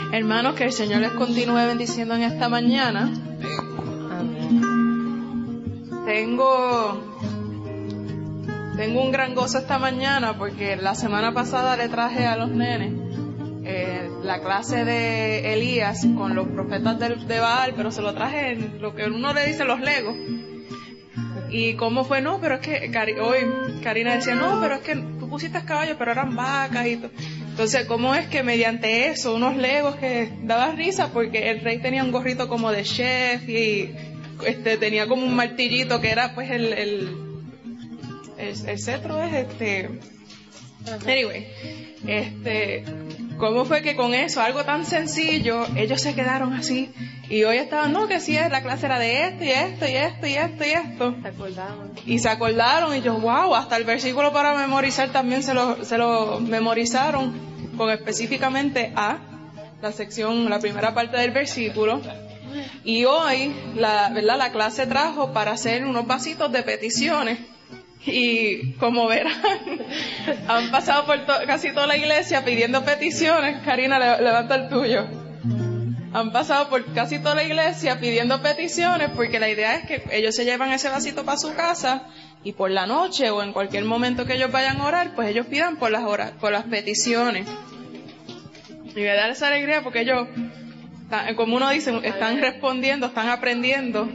Hermanos, que el Señor les continúe bendiciendo en esta mañana. Tengo un gran gozo esta mañana porque la semana pasada le traje a los nenes la clase de Elías con los profetas de Baal, pero se lo traje en lo que uno le dice los legos. Y cómo fue, no, pero es que hoy Karina decía, no, pero es que tú pusiste caballos, pero eran vacas y todo. Entonces, ¿cómo es que mediante eso, unos legos que daba risa porque el rey tenía un gorrito como de chef y tenía como un martillito que era pues el cetro es anyway, ¿cómo fue que con eso, algo tan sencillo, ellos se quedaron así? Y hoy estaban, no, que sí, la clase era de esto y esto y esto y esto y esto. Se acordaron y yo, wow, hasta el versículo para memorizar también se lo memorizaron, con específicamente a la primera parte del versículo. Y hoy, la clase trajo para hacer unos vasitos de peticiones. Y como verán, han pasado por casi toda la iglesia pidiendo peticiones. Karina, levanta el tuyo. Han pasado por casi toda la iglesia pidiendo peticiones porque la idea es que ellos se llevan ese vasito para su casa y por la noche o en cualquier momento que ellos vayan a orar, pues ellos pidan por las peticiones. Y voy a dar esa alegría porque ellos, como uno dice, están respondiendo, están aprendiendo.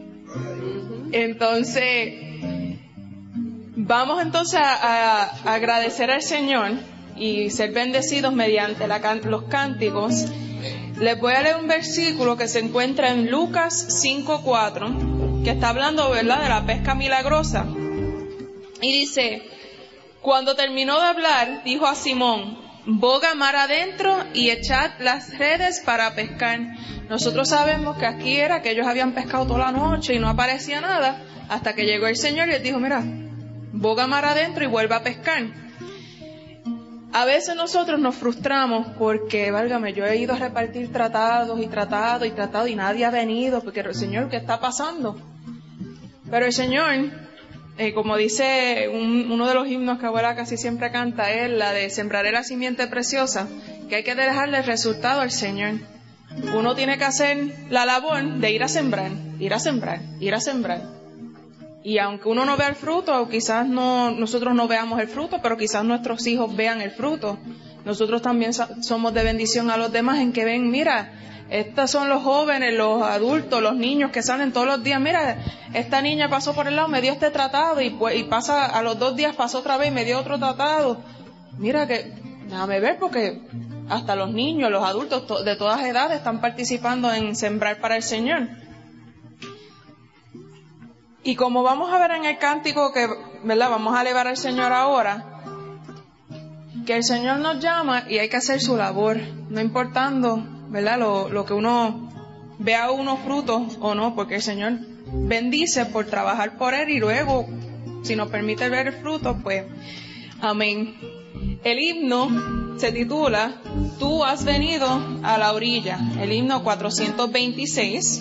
Entonces, vamos entonces a agradecer al Señor y ser bendecidos mediante los cánticos. Les voy a leer un versículo que se encuentra en Lucas 5:4, que está hablando, ¿verdad?, de la pesca milagrosa. Y dice, cuando terminó de hablar, dijo a Simón, boga mar adentro y echad las redes para pescar. Nosotros sabemos que aquí era que ellos habían pescado toda la noche y no aparecía nada, hasta que llegó el Señor y les dijo, mira, boga mar adentro y vuelve a pescar. A veces nosotros nos frustramos porque, válgame, yo he ido a repartir tratados y nadie ha venido, porque el Señor, ¿qué está pasando? Pero el Señor, como dice uno de los himnos que abuela casi siempre canta, es la de sembraré la simiente preciosa, que hay que dejarle el resultado al Señor. Uno tiene que hacer la labor de ir a sembrar. Y aunque uno no vea el fruto, o quizás nosotros no veamos el fruto, pero quizás nuestros hijos vean el fruto. Nosotros también somos de bendición a los demás en que ven, mira, estos son los jóvenes, los adultos, los niños que salen todos los días. Mira, esta niña pasó por el lado, me dio este tratado y pasa a los 2 días pasó otra vez y me dio otro tratado. Mira que, déjame ver porque hasta los niños, los adultos de todas edades están participando en sembrar para el Señor. Y como vamos a ver en el cántico que, ¿verdad?, vamos a elevar al Señor ahora, que el Señor nos llama y hay que hacer su labor, no importando, ¿verdad?, lo que uno vea unos frutos o no, porque el Señor bendice por trabajar por Él y luego, si nos permite ver el fruto, pues, amén. El himno se titula Tú has venido a la orilla, el himno 426.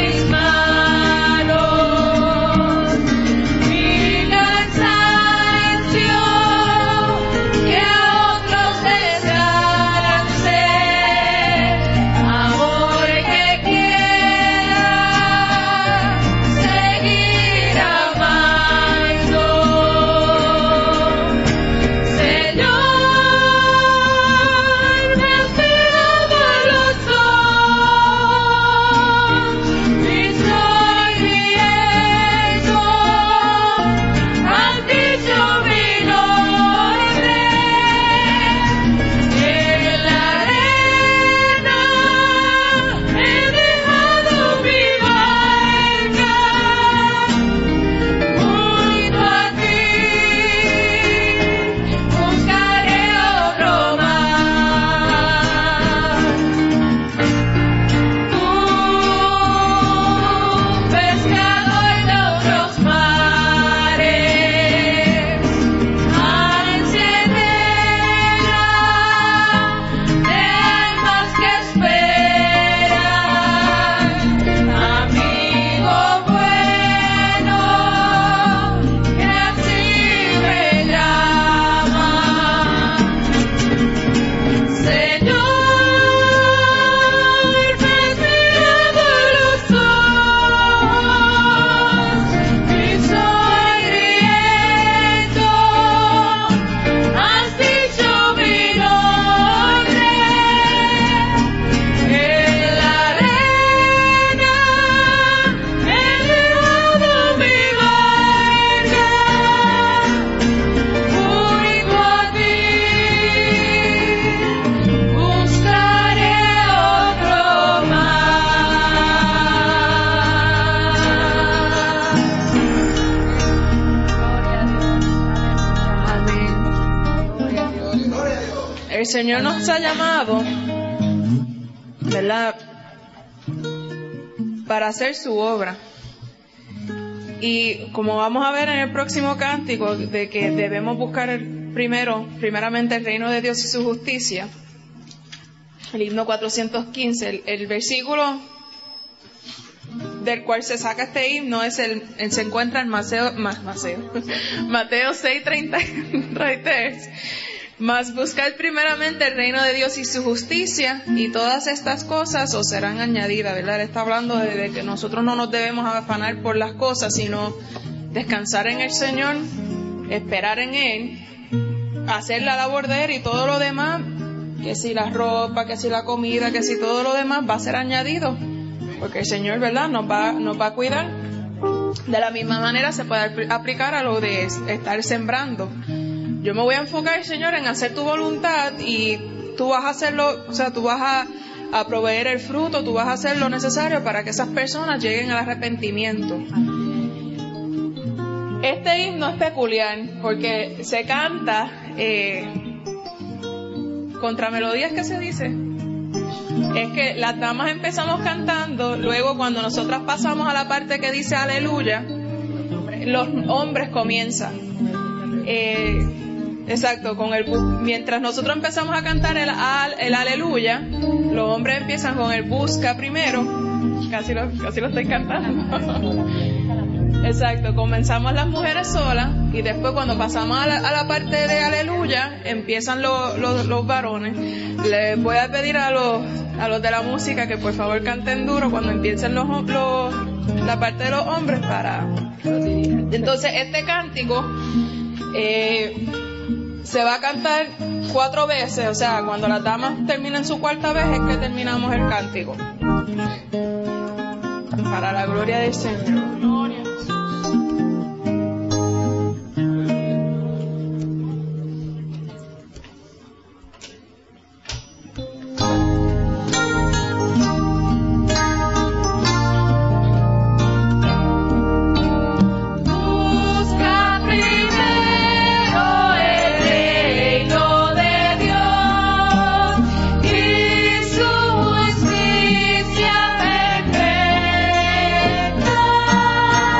El Señor nos ha llamado, ¿verdad?, para hacer su obra. Y como vamos a ver en el próximo cántico, de que debemos buscar primeramente el reino de Dios y su justicia, el himno 415, el versículo del cual se saca este himno se encuentra en Mateo 6:33. Mas buscad primeramente el reino de Dios y su justicia, y todas estas cosas os serán añadidas, ¿verdad? Él está hablando de que nosotros no nos debemos afanar por las cosas, sino descansar en el Señor, esperar en Él, hacer la labor de Él, y todo lo demás, que si la ropa, que si la comida, que si todo lo demás va a ser añadido, porque el Señor, ¿verdad?, nos va a cuidar. De la misma manera se puede aplicar a lo de estar sembrando. Yo me voy a enfocar, Señor, en hacer tu voluntad, y tú vas a hacerlo, o sea, tú vas a proveer el fruto, tú vas a hacer lo necesario para que esas personas lleguen al arrepentimiento. Este himno es peculiar porque se canta contra melodías, que se dice. Es que las damas empezamos cantando, luego cuando nosotras pasamos a la parte que dice aleluya, los hombres comienzan. Exacto, mientras nosotros empezamos a cantar el aleluya, los hombres empiezan con el busca primero. Casi lo estoy cantando. Exacto, comenzamos las mujeres solas, y después cuando pasamos a la parte de aleluya, empiezan los varones. Les voy a pedir a los de la música que por favor canten duro cuando empiecen la parte de los hombres Entonces este cántico se va a cantar 4 veces, o sea, cuando las damas terminen su 4ª vez es que terminamos el cántico. Para la gloria del Señor. Gloria a Jesús. Perfecta.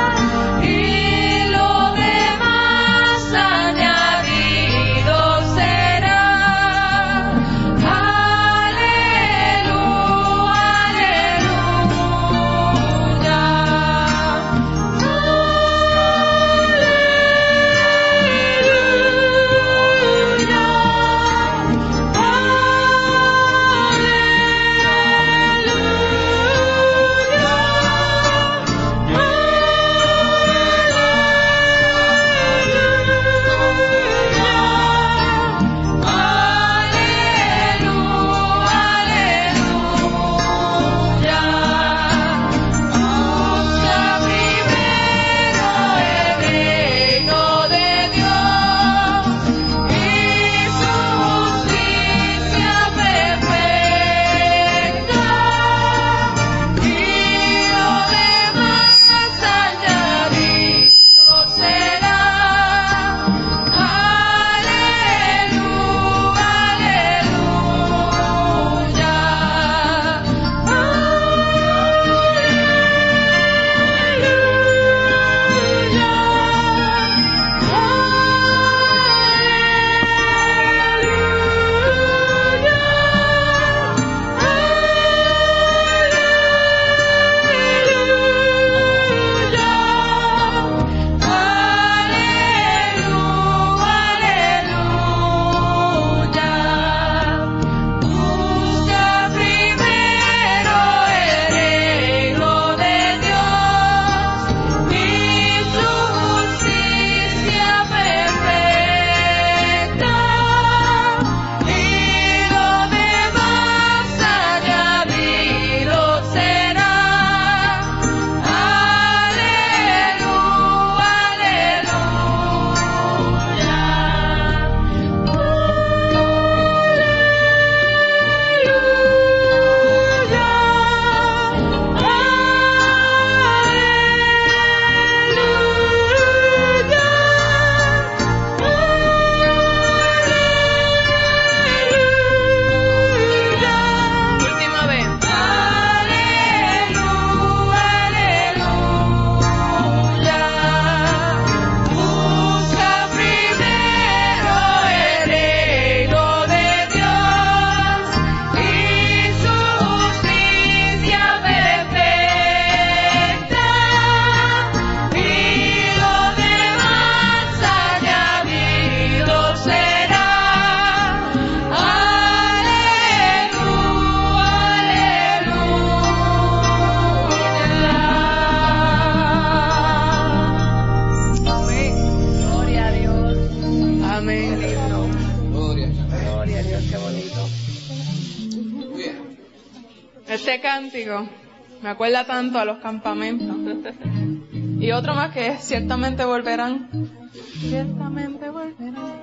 Este cántico me acuerda tanto a los campamentos. Y otro más que es ciertamente volverán. Ciertamente volverán.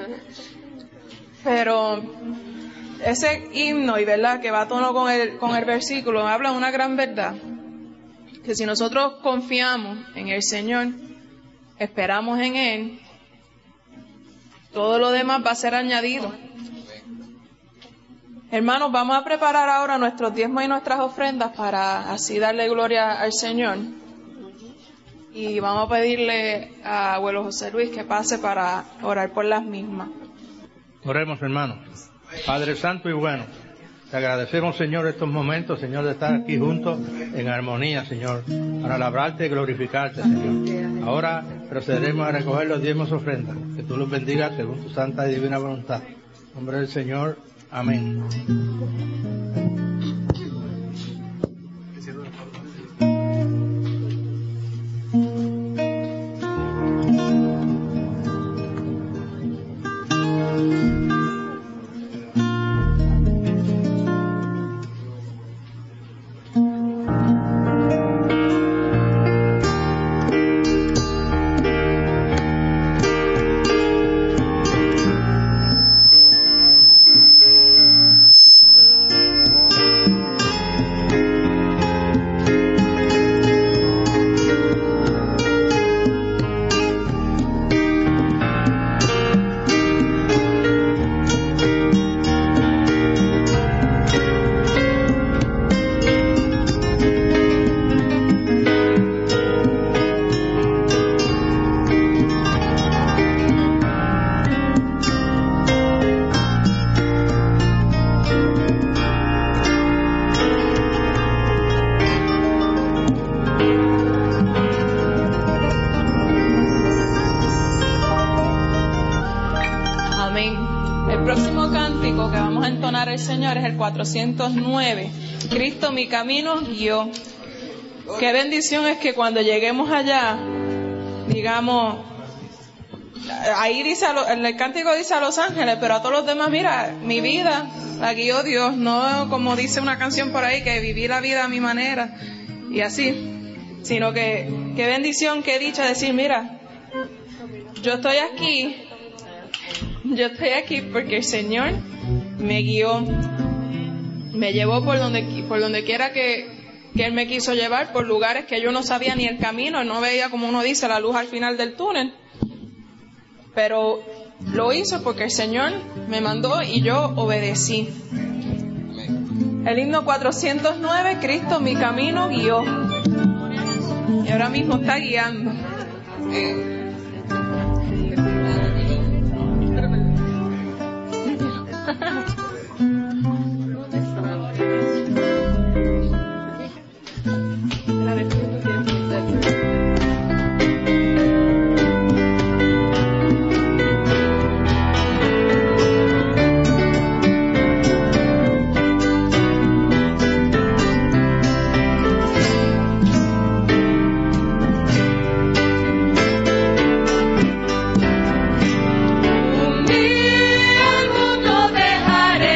Pero ese himno, y verdad, que va a tono con el versículo, habla una gran verdad. Que si nosotros confiamos en el Señor, esperamos en Él, todo lo demás va a ser añadido. Hermanos, vamos a preparar ahora nuestros diezmos y nuestras ofrendas para así darle gloria al Señor. Y vamos a pedirle a abuelo José Luis que pase para orar por las mismas. Oremos, hermanos. Padre Santo y bueno, te agradecemos, Señor, estos momentos, Señor, de estar aquí juntos en armonía, Señor, para alabarte y glorificarte, Señor. Ahora procederemos a recoger los diezmos y ofrendas. Que tú los bendigas según tu santa y divina voluntad. En nombre del Señor. Amén. El Señor es el 409. Cristo mi camino guió. Qué bendición es que cuando lleguemos allá, digamos, ahí dice, en el cántico dice a los ángeles, pero a todos los demás, mira, mi vida la guió Dios, no como dice una canción por ahí, que viví la vida a mi manera y así, sino que qué bendición, qué dicha decir, mira, yo estoy aquí porque el Señor me guió, me llevó por donde quiera que Él me quiso llevar, por lugares que yo no sabía ni el camino, no veía, como uno dice, la luz al final del túnel, pero lo hizo porque el Señor me mandó y yo obedecí. El himno 409, Cristo mi camino guió, y ahora mismo está guiando. Un día al mundo dejaré.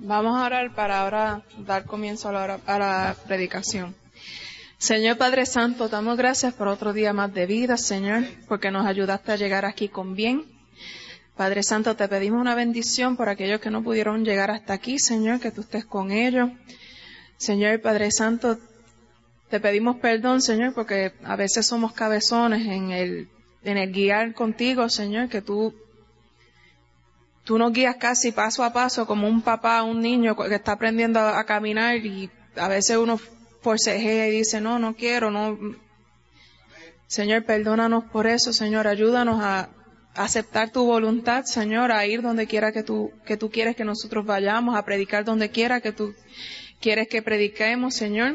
Vamos a orar para ahora dar comienzo a la predicación. Señor Padre Santo, damos gracias por otro día más de vida, Señor, porque nos ayudaste a llegar aquí con bien. Padre Santo, te pedimos una bendición por aquellos que no pudieron llegar hasta aquí, Señor, que tú estés con ellos. Señor Padre Santo, te pedimos perdón, Señor, porque a veces somos cabezones en el guiar contigo, Señor, que tú nos guías casi paso a paso como un papá, un niño que está aprendiendo a caminar, y a veces uno forcejea y dice, no quiero, no. Señor, perdónanos por eso, Señor, ayúdanos a aceptar tu voluntad, Señor, a ir donde quiera que tú quieres que nosotros vayamos, a predicar donde quiera que tú quieres que prediquemos, Señor.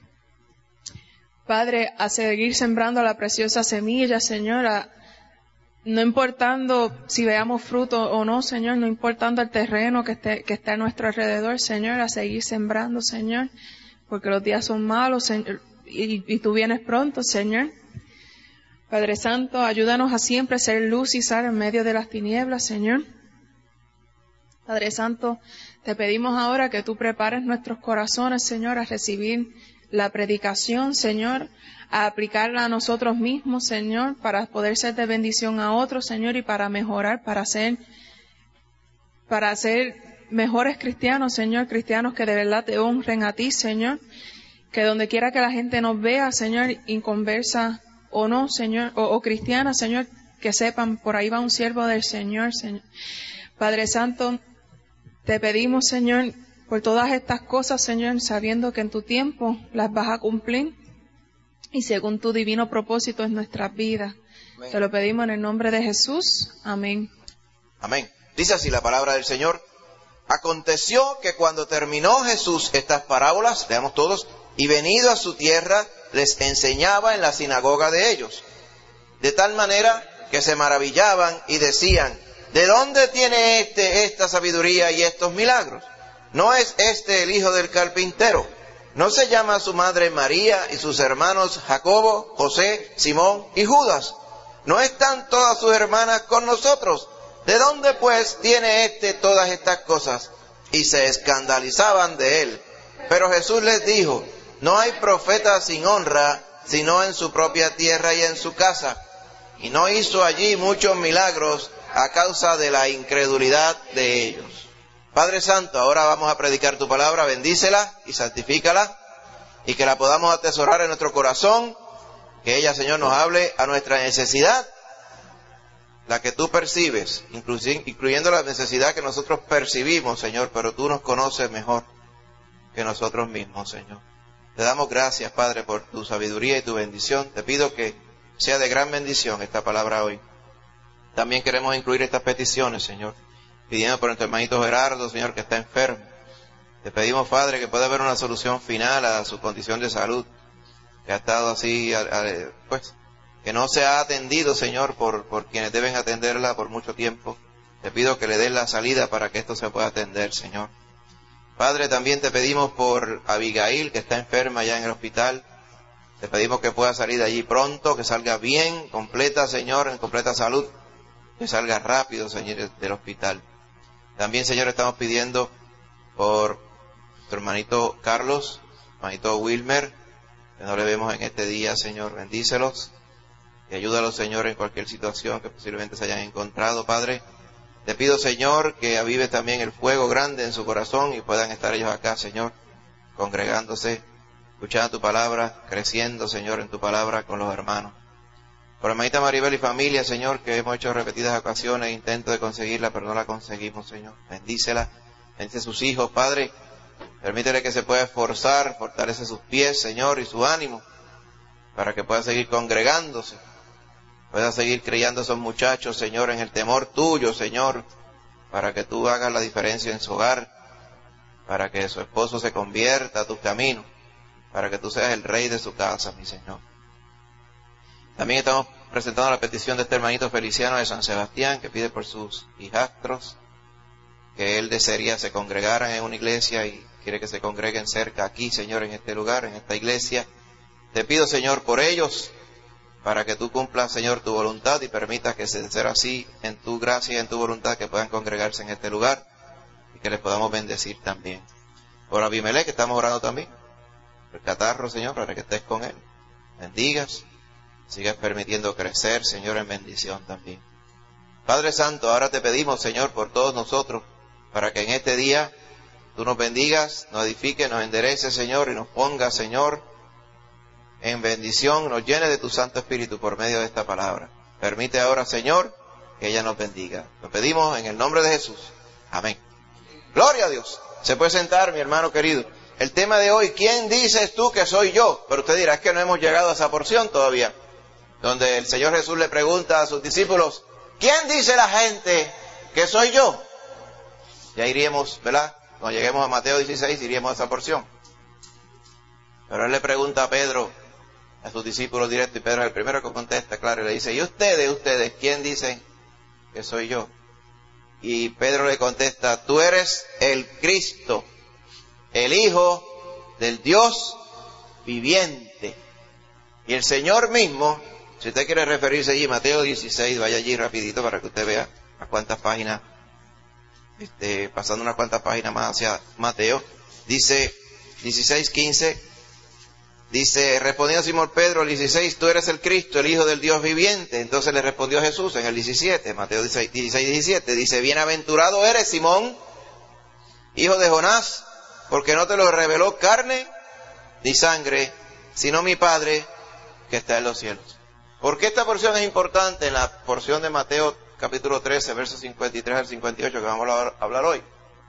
Padre, a seguir sembrando la preciosa semilla, Señor, no importando si veamos fruto o no, Señor, no importando el terreno que esté a nuestro alrededor, Señor, a seguir sembrando, Señor, porque los días son malos, Señor, y tú vienes pronto, Señor. Padre Santo, ayúdanos a siempre ser luz y sal en medio de las tinieblas, Señor. Padre Santo, te pedimos ahora que tú prepares nuestros corazones, Señor, a recibir la predicación, Señor, a aplicarla a nosotros mismos, Señor, para poder ser de bendición a otros, Señor, y para mejorar, para ser mejores cristianos, Señor, cristianos que de verdad te honren a ti, Señor, que donde quiera que la gente nos vea, Señor, inconversa o no, Señor, o cristiana, Señor, que sepan, por ahí va un siervo del Señor, Señor. Padre Santo, te pedimos, Señor, por todas estas cosas, Señor, sabiendo que en tu tiempo las vas a cumplir y según tu divino propósito en nuestras vidas. Amén. Te lo pedimos en el nombre de Jesús. Amén. Amén. Dice así la palabra del Señor. Aconteció que cuando terminó Jesús estas parábolas, veamos todos, y venido a su tierra, les enseñaba en la sinagoga de ellos. De tal manera que se maravillaban y decían, ¿de dónde tiene esta sabiduría y estos milagros? ¿No es este el hijo del carpintero? ¿No se llama su madre María y sus hermanos Jacobo, José, Simón y Judas? ¿No están todas sus hermanas con nosotros? ¿De dónde pues tiene todas estas cosas? Y se escandalizaban de él. Pero Jesús les dijo, no hay profeta sin honra, sino en su propia tierra y en su casa. Y no hizo allí muchos milagros a causa de la incredulidad de ellos. Padre Santo, ahora vamos a predicar tu palabra, bendícela y santifícala, y que la podamos atesorar en nuestro corazón, que ella, Señor, nos hable a nuestra necesidad, la que tú percibes, incluyendo la necesidad que nosotros percibimos, Señor, pero tú nos conoces mejor que nosotros mismos, Señor. Te damos gracias, Padre, por tu sabiduría y tu bendición. Te pido que sea de gran bendición esta palabra hoy. También queremos incluir estas peticiones, Señor, pidiendo por nuestro hermanito Gerardo, Señor, que está enfermo. Te pedimos, Padre, que pueda haber una solución final a su condición de salud, que ha estado así, pues, que no se ha atendido, Señor, por quienes deben atenderla por mucho tiempo. Te pido que le des la salida para que esto se pueda atender, Señor. Padre, también te pedimos por Abigail, que está enferma ya en el hospital. Te pedimos que pueda salir de allí pronto, que salga bien, completa, Señor, en completa salud, que salga rápido, Señor, del hospital. También, Señor, estamos pidiendo por tu hermanito Carlos, hermanito Wilmer, que no le vemos en este día, Señor, bendícelos y ayúdalos, Señor, en cualquier situación que posiblemente se hayan encontrado, Padre. Te pido, Señor, que avive también el fuego grande en su corazón y puedan estar ellos acá, Señor, congregándose, escuchando tu palabra, creciendo, Señor, en tu palabra con los hermanos. Por hermanita Maribel y familia, Señor, que hemos hecho repetidas ocasiones, intento de conseguirla, pero no la conseguimos, Señor. Bendícela, bendice sus hijos, Padre. Permítele que se pueda esforzar, fortalece sus pies, Señor, y su ánimo, para que pueda seguir congregándose, pueda seguir criando a esos muchachos, Señor, en el temor tuyo, Señor, para que tú hagas la diferencia en su hogar, para que su esposo se convierta a tus caminos, para que tú seas el rey de su casa, mi Señor. También estamos presentando la petición de este hermanito Feliciano de San Sebastián, que pide por sus hijastros, que él desearía se congregaran en una iglesia y quiere que se congreguen cerca aquí, Señor, en este lugar, en esta iglesia. Te pido, Señor, por ellos, para que tú cumplas, Señor, tu voluntad y permitas que se sea así en tu gracia y en tu voluntad, que puedan congregarse en este lugar y que les podamos bendecir también. Por Abimelech, que estamos orando también. El catarro, Señor, para que estés con él. Bendigas. Sigas permitiendo crecer, Señor, en bendición también. Padre Santo, ahora te pedimos, Señor, por todos nosotros, para que en este día tú nos bendigas, nos edifiques, nos endereces, Señor, y nos pongas, Señor, en bendición, nos llene de tu Santo Espíritu por medio de esta palabra. Permite ahora, Señor, que ella nos bendiga. Lo pedimos en el nombre de Jesús. Amén. Gloria a Dios. Se puede sentar, mi hermano querido. El tema de hoy, ¿quién dices tú que soy yo? Pero usted dirá, es que no hemos llegado a esa porción todavía, donde el Señor Jesús le pregunta a sus discípulos, ¿quién dice la gente que soy yo? Ya iríamos, ¿verdad? Cuando lleguemos a Mateo 16, iríamos a esa porción. Pero él le pregunta a Pedro, a sus discípulos directos, y Pedro es el primero que contesta, claro, y le dice, ¿y ustedes, quién dicen que soy yo? Y Pedro le contesta, tú eres el Cristo, el Hijo del Dios viviente. Y el Señor mismo, si usted quiere referirse allí, Mateo 16, vaya allí rapidito para que usted vea a cuántas páginas, pasando unas cuantas páginas más hacia Mateo, dice 16:15, dice, respondiendo Simón Pedro, el 16, tú eres el Cristo, el Hijo del Dios viviente. Entonces le respondió Jesús en el 17, Mateo 16:17, dice, bienaventurado eres Simón, hijo de Jonás, porque no te lo reveló carne ni sangre, sino mi Padre que está en los cielos. ¿Por qué esta porción es importante en la porción de Mateo capítulo 13, versos 53 al 58 que vamos a hablar hoy?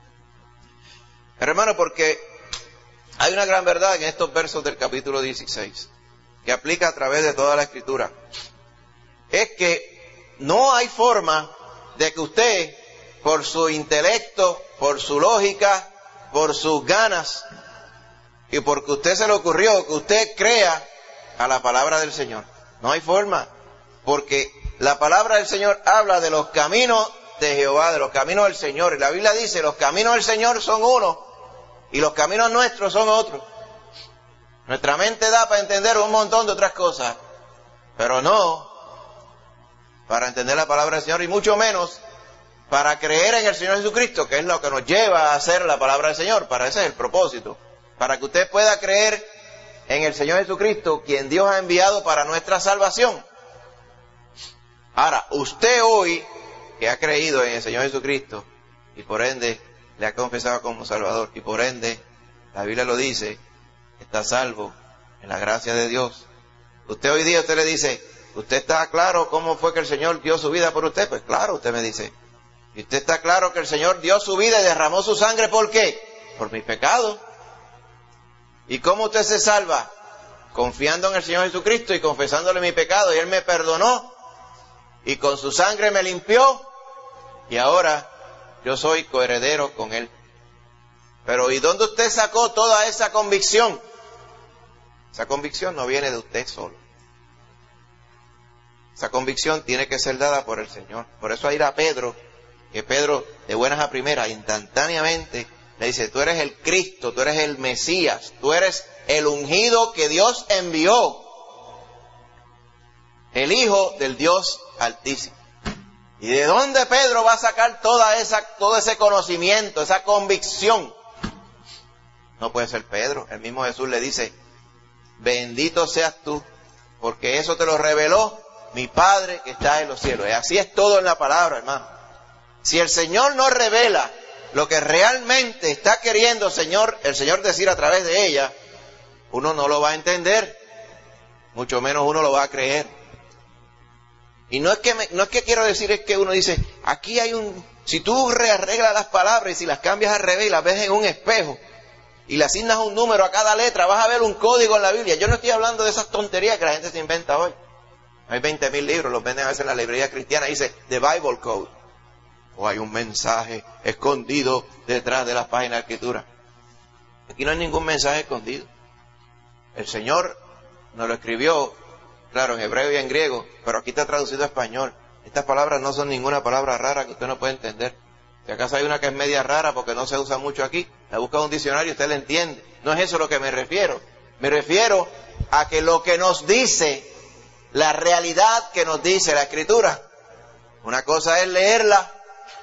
Hermano, porque hay una gran verdad en estos versos del capítulo 16 que aplica a través de toda la Escritura. Es que no hay forma de que usted, por su intelecto, por su lógica, por sus ganas y porque a usted se le ocurrió que usted crea a la palabra del Señor. No hay forma, porque la palabra del Señor habla de los caminos de Jehová, de los caminos del Señor. Y la Biblia dice, los caminos del Señor son uno y los caminos nuestros son otros. Nuestra mente da para entender un montón de otras cosas, pero no para entender la palabra del Señor, y mucho menos para creer en el Señor Jesucristo, que es lo que nos lleva a hacer la palabra del Señor. Para ese es el propósito, para que usted pueda creer en el Señor Jesucristo, quien Dios ha enviado para nuestra salvación. Ahora, usted hoy, que ha creído en el Señor Jesucristo, y por ende le ha confesado como Salvador, y por ende, la Biblia lo dice, está salvo en la gracia de Dios. Usted hoy día, usted le dice, ¿usted está claro cómo fue que el Señor dio su vida por usted? Pues claro, usted me dice. ¿Y usted está claro que el Señor dio su vida y derramó su sangre por qué? Por mis pecados. ¿Y cómo usted se salva? Confiando en el Señor Jesucristo y confesándole mi pecado, y Él me perdonó, y con su sangre me limpió, y ahora yo soy coheredero con Él. Pero ¿y dónde usted sacó toda esa convicción? Esa convicción no viene de usted solo. Esa convicción tiene que ser dada por el Señor. Por eso ahí era Pedro, que Pedro de buenas a primeras, instantáneamente, le dice, tú eres el Cristo, tú eres el Mesías, tú eres el ungido que Dios envió, el Hijo del Dios Altísimo. ¿Y de dónde Pedro va a sacar todo ese conocimiento, esa convicción? No puede ser Pedro. El mismo Jesús le dice, bendito seas tú, porque eso te lo reveló mi Padre que está en los cielos. Y así es todo en la palabra, hermano. Si el Señor no revela lo que realmente está queriendo el Señor decir a través de ella, uno no lo va a entender, mucho menos uno lo va a creer. Y no es que quiero decir, es que uno dice, aquí hay si tú rearreglas las palabras y si las cambias al revés y las ves en un espejo y le asignas un número a cada letra, vas a ver un código en la Biblia. Yo no estoy hablando de esas tonterías que la gente se inventa hoy. Hay 20,000 libros, los venden a veces en la librería cristiana, dice The Bible Code. O hay un mensaje escondido detrás de las páginas de Escritura. Aquí no hay ningún mensaje escondido. El Señor nos lo escribió, claro, en hebreo y en griego, pero aquí está traducido a español. Estas palabras no son ninguna palabra rara que usted no puede entender. Si acaso hay una que es media rara porque no se usa mucho aquí, la busca en un diccionario y usted la entiende. No es eso a lo que me refiero. Me refiero a que lo que nos dice, la realidad que nos dice la Escritura, una cosa es leerla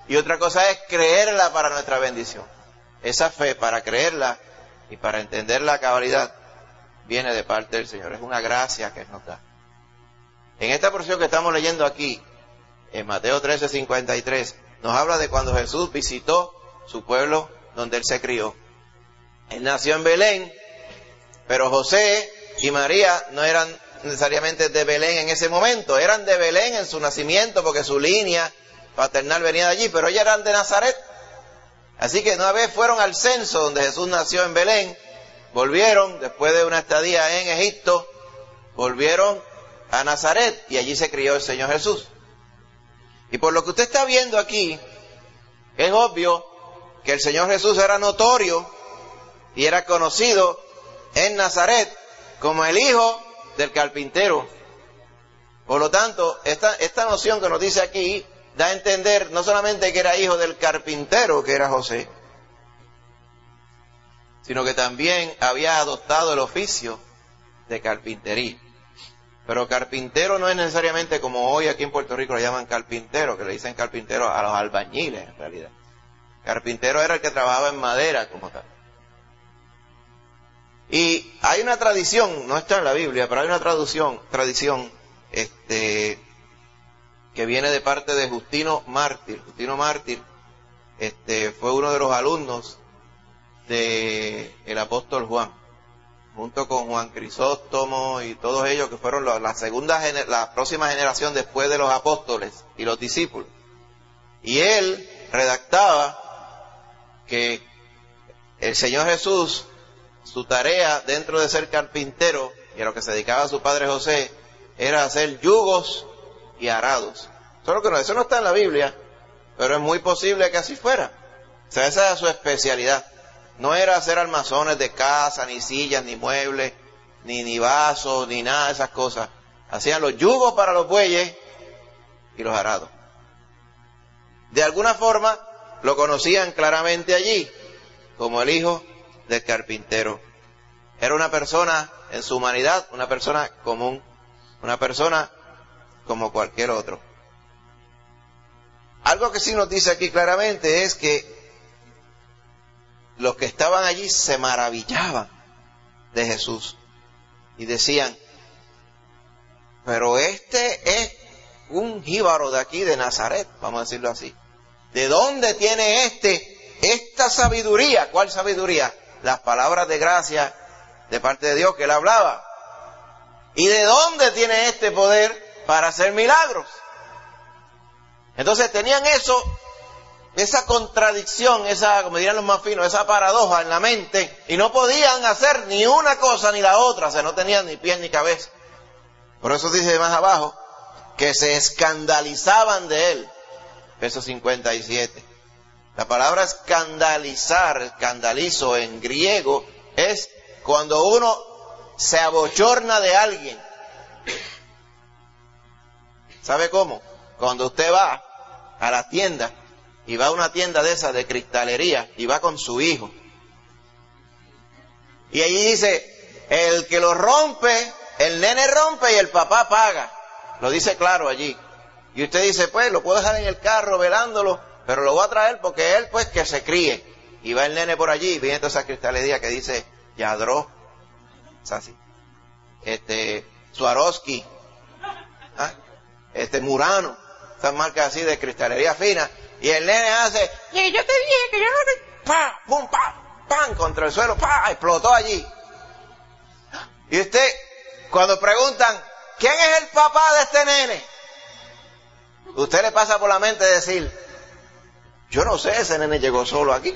y otra cosa es creerla para nuestra bendición. Esa fe, para creerla y para entender la cabalidad, viene de parte del Señor. Es una gracia que Él nos da. En esta porción que estamos leyendo aquí, en Mateo 13:53, nos habla de cuando Jesús visitó su pueblo donde Él se crió. Él nació en Belén, pero José y María no eran necesariamente de Belén en ese momento, eran de Belén en su nacimiento porque su línea paternal venía de allí, pero ellas eran de Nazaret. Así que una vez fueron al censo donde Jesús nació en Belén, volvieron después de una estadía en Egipto, volvieron a Nazaret y allí se crió el Señor Jesús. Y por lo que usted está viendo aquí, es obvio que el Señor Jesús era notorio y era conocido en Nazaret como el hijo del carpintero. Por lo tanto, esta noción que nos dice aquí da a entender no solamente que era hijo del carpintero, que era José, sino que también había adoptado el oficio de carpintería. Pero carpintero no es necesariamente como hoy aquí en Puerto Rico le llaman carpintero, que le dicen carpintero a los albañiles en realidad. Carpintero era el que trabajaba en madera como tal. Y hay una tradición, no está en la Biblia, pero hay una tradición que viene de parte de Justino Mártir. Justino Mártir fue uno de los alumnos del apóstol Juan, junto con Juan Crisóstomo y todos ellos que fueron la próxima generación después de los apóstoles y los discípulos. Y él redactaba que el Señor Jesús, su tarea dentro de ser carpintero, y a lo que se dedicaba su padre José, era hacer yugos y arados. Eso no está en la Biblia, pero es muy posible que así fuera. O sea, esa era su especialidad. No era hacer armazones de casa, ni sillas, ni muebles, ni vasos, ni nada de esas cosas. Hacían los yugos para los bueyes y los arados. De alguna forma lo conocían claramente allí como el hijo del carpintero. Era una persona en su humanidad, una persona común, una persona como cualquier otro. Algo que sí nos dice aquí claramente es que los que estaban allí se maravillaban de Jesús y decían, pero este es un jíbaro de aquí de Nazaret, vamos a decirlo así. ¿De dónde tiene esta sabiduría? ¿Cuál sabiduría? Las palabras de gracia de parte de Dios que él hablaba. ¿Y de dónde tiene este poder para hacer milagros? Entonces tenían esa contradicción, como dirían los más finos, esa paradoja en la mente, y no podían hacer ni una cosa ni la otra, o sea, no tenían ni pies ni cabeza. Por eso dice más abajo, que se escandalizaban de él. Verso 57. La palabra escandalizar, escandalizo en griego, es cuando uno se abochorna de alguien. ¿Sabe cómo? Cuando usted va a la tienda, y va a una tienda de esas de cristalería, y va con su hijo. Y allí dice, el que lo rompe, el nene rompe y el papá paga. Lo dice claro allí. Y usted dice, pues, lo puedo dejar en el carro velándolo, pero lo voy a traer porque él, pues, que se críe. Y va el nene por allí, y viene toda esa cristalería que dice, Yadró, es así. Swarovski, Murano, esas marcas así de cristalería fina. Y el nene hace, y yo te dije que yo no... ¡Pam! ¡Pum! ¡Pam! ¡Pam! Contra el suelo, ¡pam! Explotó allí. Y usted, cuando preguntan, ¿quién es el papá de este nene? Usted le pasa por la mente decir, yo no sé, ese nene llegó solo aquí.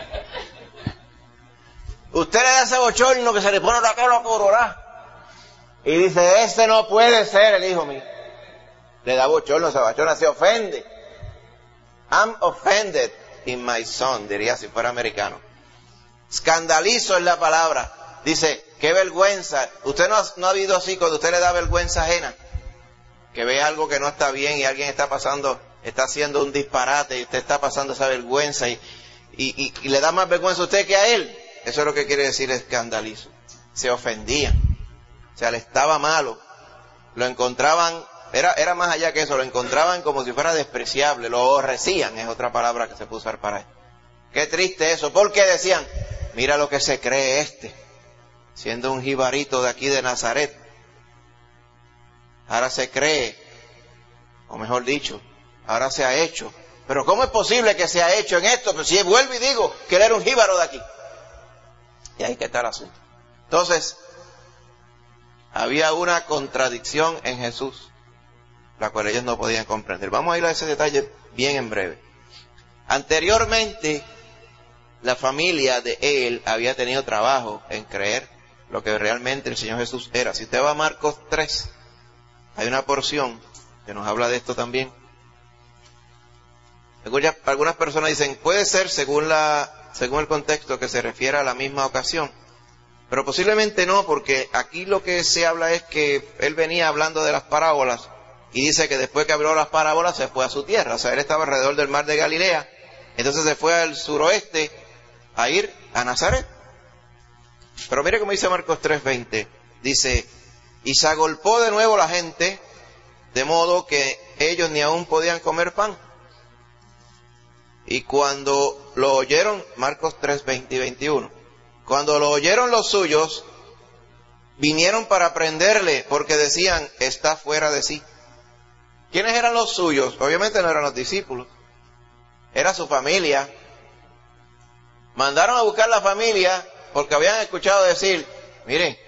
Usted le da ese bochorno que se le pone la cara colorada. Y dice, este no puede ser el hijo mío. Le da bochorno, se ofende. I'm offended in my son, diría si fuera americano. Escandalizo es la palabra. Dice, qué vergüenza. Usted no ha habido así cuando usted le da vergüenza ajena. Que ve algo que no está bien y alguien está haciendo un disparate y usted está pasando esa vergüenza y le da más vergüenza a usted que a él. Eso es lo que quiere decir escandalizo. Se ofendían. O sea, le estaba malo. Lo encontraban era más allá que eso, lo encontraban como si fuera despreciable, lo aborrecían, es otra palabra que se puede usar para él. Qué triste eso, porque decían, mira lo que se cree siendo un jibarito de aquí de Nazaret. Ahora se cree, o mejor dicho, ahora se ha hecho. Pero ¿cómo es posible que se ha hecho en esto? Pues si vuelvo y digo que él era un jíbaro de aquí. Y ahí que está el asunto. Entonces, había una contradicción en Jesús, la cual ellos no podían comprender. Vamos a ir a ese detalle bien en breve. Anteriormente, la familia de él había tenido trabajo en creer lo que realmente el Señor Jesús era. Si usted va a Marcos 3, hay una porción que nos habla de esto también. Algunas personas dicen, puede ser según el contexto que se refiere a la misma ocasión, pero posiblemente no, porque aquí lo que se habla es que él venía hablando de las parábolas y dice que después que habló las parábolas se fue a su tierra. O sea, él estaba alrededor del mar de Galilea, entonces se fue al suroeste a ir a Nazaret. Pero mire cómo dice Marcos 3:20, dice, y se agolpó de nuevo la gente, de modo que ellos ni aún podían comer pan. Y cuando lo oyeron, Marcos 3:20 y 21, cuando lo oyeron los suyos, vinieron para prenderle, porque decían, está fuera de sí. ¿Quiénes eran los suyos? Obviamente no eran los discípulos, era su familia. Mandaron a buscar la familia, porque habían escuchado decir, miren,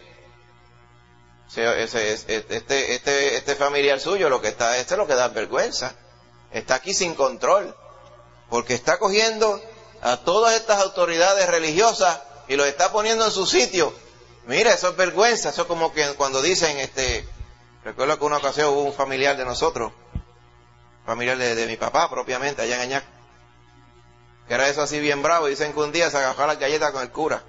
este familiar suyo, este es lo que da vergüenza, está aquí sin control, porque está cogiendo a todas estas autoridades religiosas y los está poniendo en su sitio. Mira, eso es vergüenza. Eso es como que cuando dicen, recuerdo que una ocasión hubo un familiar de nosotros, familiar de mi papá propiamente, allá en Añaco, que era eso así bien bravo, y dicen que un día se agarró las galletas con el cura.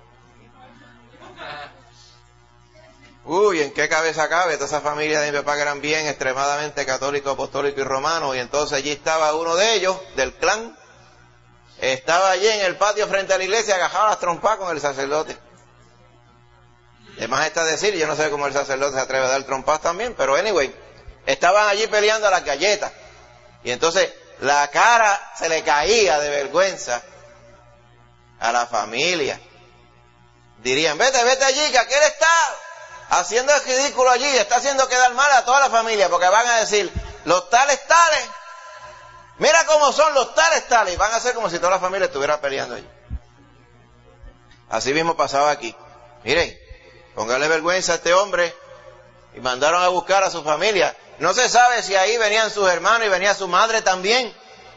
Uy, ¿en qué cabeza cabe? Toda esa familia de mi papá que eran bien extremadamente católicos, apostólicos y romanos, y entonces allí estaba uno de ellos, del clan, estaba allí en el patio frente a la iglesia, agajado a las trompas con el sacerdote. Además está decir, yo no sé cómo el sacerdote se atreve a dar trompas también, pero anyway, estaban allí peleando a las galletas. Y entonces la cara se le caía de vergüenza a la familia. Dirían, vete allí, que aquel está haciendo el ridículo allí, está haciendo quedar mal a toda la familia, porque van a decir, los tales, mira cómo son los tales, y van a hacer como si toda la familia estuviera peleando allí. Así mismo pasaba aquí. Miren, póngale vergüenza a este hombre, y mandaron a buscar a su familia. No se sabe si ahí venían sus hermanos y venía su madre también.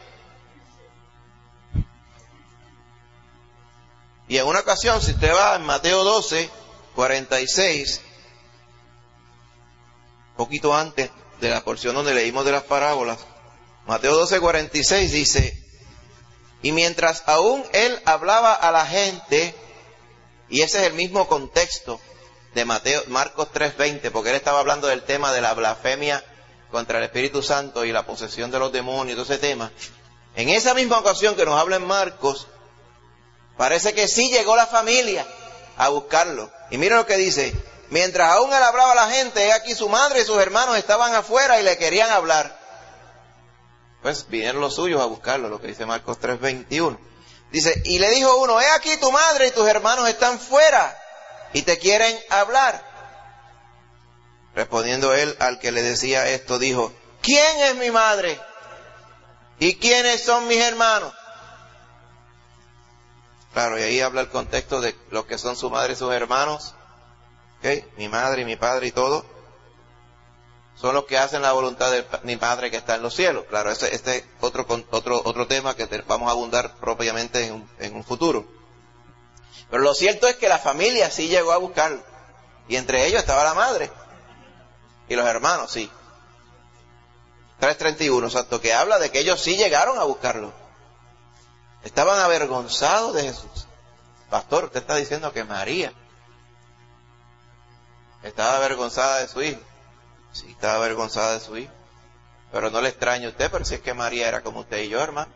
Y en una ocasión, si usted va en Mateo 12:46, poquito antes de la porción donde leímos de las parábolas, Mateo 12:46 dice, y mientras aún él hablaba a la gente, y ese es el mismo contexto de Marcos 3:20, porque él estaba hablando del tema de la blasfemia contra el Espíritu Santo y la posesión de los demonios, todo ese tema. En esa misma ocasión que nos habla en Marcos, parece que sí llegó la familia a buscarlo. Y miren lo que dice, mientras aún él hablaba a la gente, aquí su madre y sus hermanos estaban afuera y le querían hablar. Pues vinieron los suyos a buscarlo, lo que dice Marcos 3:21. Dice, y le dijo uno, he aquí tu madre y tus hermanos están fuera y te quieren hablar. Respondiendo él al que le decía esto, dijo, ¿quién es mi madre? ¿Y quiénes son mis hermanos? Claro, y ahí habla el contexto de lo que son su madre y sus hermanos. ¿Okay? Mi madre y mi padre y todo. Son los que hacen la voluntad de mi Padre que está en los cielos. Claro, este es otro tema que vamos a abundar propiamente en un futuro. Pero lo cierto es que la familia sí llegó a buscarlo. Y entre ellos estaba la madre. Y los hermanos, sí. 3:31, exacto, que habla de que ellos sí llegaron a buscarlo. Estaban avergonzados de Jesús. Pastor, usted está diciendo que María estaba avergonzada de su hijo. Sí, estaba avergonzada de su hijo. Pero no le extraña a usted, pero si es que María era como usted y yo, hermano.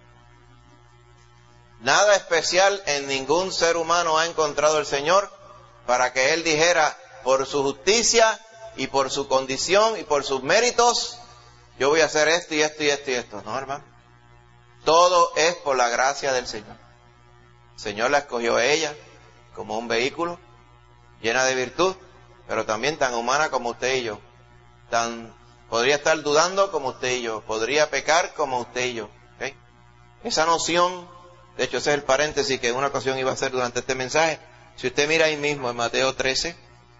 Nada especial en ningún ser humano ha encontrado el Señor para que Él dijera, por su justicia y por su condición y por sus méritos, yo voy a hacer esto y esto y esto y esto. No, hermano. Todo es por la gracia del Señor. El Señor la escogió a ella como un vehículo llena de virtud, pero también tan humana como usted y yo. Podría estar dudando como usted y yo. Podría pecar como usted y yo. ¿Okay? Esa noción, de hecho ese es el paréntesis que en una ocasión iba a hacer durante este mensaje. Si usted mira ahí mismo en Mateo 13,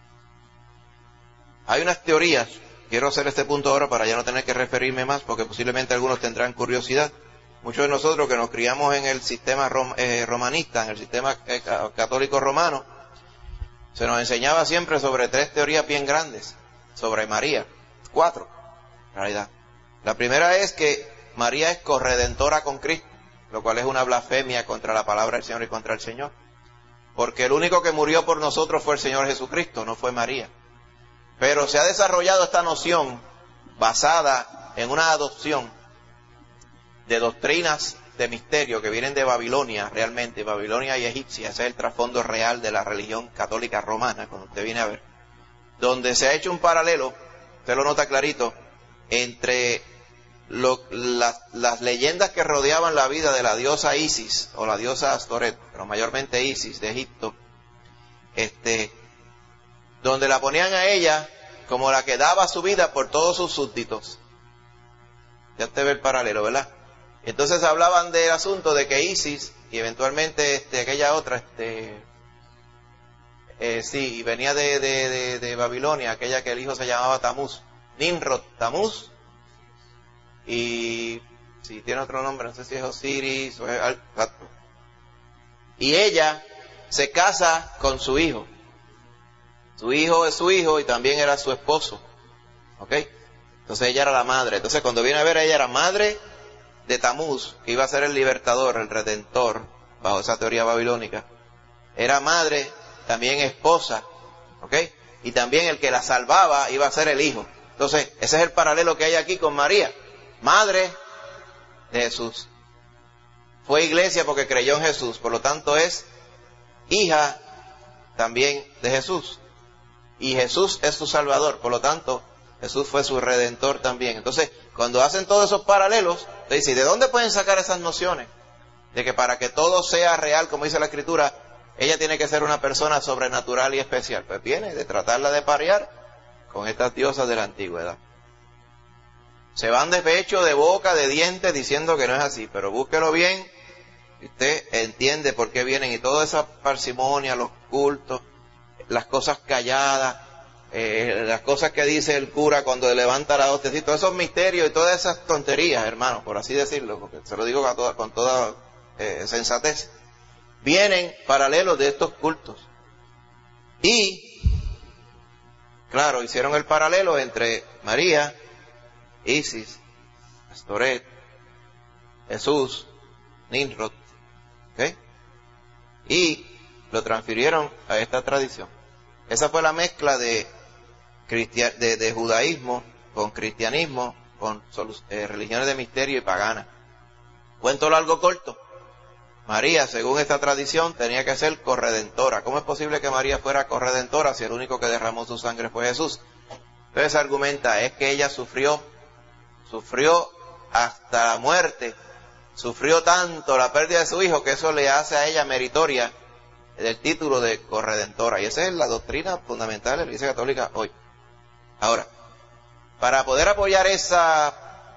hay unas teorías. Quiero hacer este punto ahora para ya no tener que referirme más, porque posiblemente algunos tendrán curiosidad. Muchos de nosotros que nos criamos en el sistema romanista, en el sistema católico romano, se nos enseñaba siempre sobre 3 teorías bien grandes sobre María. 4, en realidad. La primera es que María es corredentora con Cristo, lo cual es una blasfemia contra la palabra del Señor y contra el Señor. Porque el único que murió por nosotros fue el Señor Jesucristo, no fue María. Pero se ha desarrollado esta noción basada en una adopción de doctrinas de misterio que vienen de Babilonia, realmente, Babilonia y egipcia. Ese es el trasfondo real de la religión católica romana, cuando usted viene a ver. Donde se ha hecho un paralelo, usted lo nota clarito, entre las leyendas que rodeaban la vida de la diosa Isis, o la diosa Astoret, pero mayormente Isis de Egipto, donde la ponían a ella como la que daba su vida por todos sus súbditos. Ya usted ve el paralelo, ¿verdad? Entonces hablaban del asunto de que Isis, y eventualmente aquella otra, sí, venía de Babilonia, aquella que el hijo se llamaba Tamuz, Nimrod, Tamuz, y si tiene otro nombre, no sé si es Osiris o es Alcatraz. Y ella se casa con su hijo. Su hijo es su hijo y también era su esposo. ¿Ok? Entonces ella era la madre. Entonces cuando viene a ver, ella era madre de Tamuz, que iba a ser el libertador, el redentor, bajo esa teoría babilónica. Era madre, también esposa. ¿Ok? Y también el que la salvaba iba a ser el hijo. Entonces ese es el paralelo que hay aquí con María. Madre de Jesús. Fue iglesia porque creyó en Jesús. Por lo tanto es hija también de Jesús. Y Jesús es su Salvador, por lo tanto, Jesús fue su Redentor también. Entonces, cuando hacen todos esos paralelos, te dicen, ¿de dónde pueden sacar esas nociones? De que para que todo sea real, como dice la Escritura, ella tiene que ser una persona sobrenatural y especial. Pues viene de tratarla de parear con estas diosas de la antigüedad. Se van de pecho, de boca, de dientes, diciendo que no es así, pero búsquelo bien, y usted entiende por qué vienen, y toda esa parsimonia, los cultos, las cosas calladas, las cosas que dice el cura cuando levanta la hostia, todos esos misterios y todas esas tonterías, hermanos, por así decirlo, porque se lo digo con toda sensatez, vienen paralelos de estos cultos. Y, claro, hicieron el paralelo entre María, Isis, Astoret, Jesús, Nimrod, ¿ok? Y lo transfirieron a esta tradición. Esa fue la mezcla de judaísmo con cristianismo, con religiones de misterio y paganas. Cuento largo corto. María, según esta tradición, tenía que ser corredentora. ¿Cómo es posible que María fuera corredentora si el único que derramó su sangre fue Jesús? Entonces argumenta, es que ella sufrió hasta la muerte, sufrió tanto la pérdida de su hijo que eso le hace a ella meritoria del título de corredentora. Y esa es la doctrina fundamental de la Iglesia Católica hoy. Ahora, para poder apoyar esa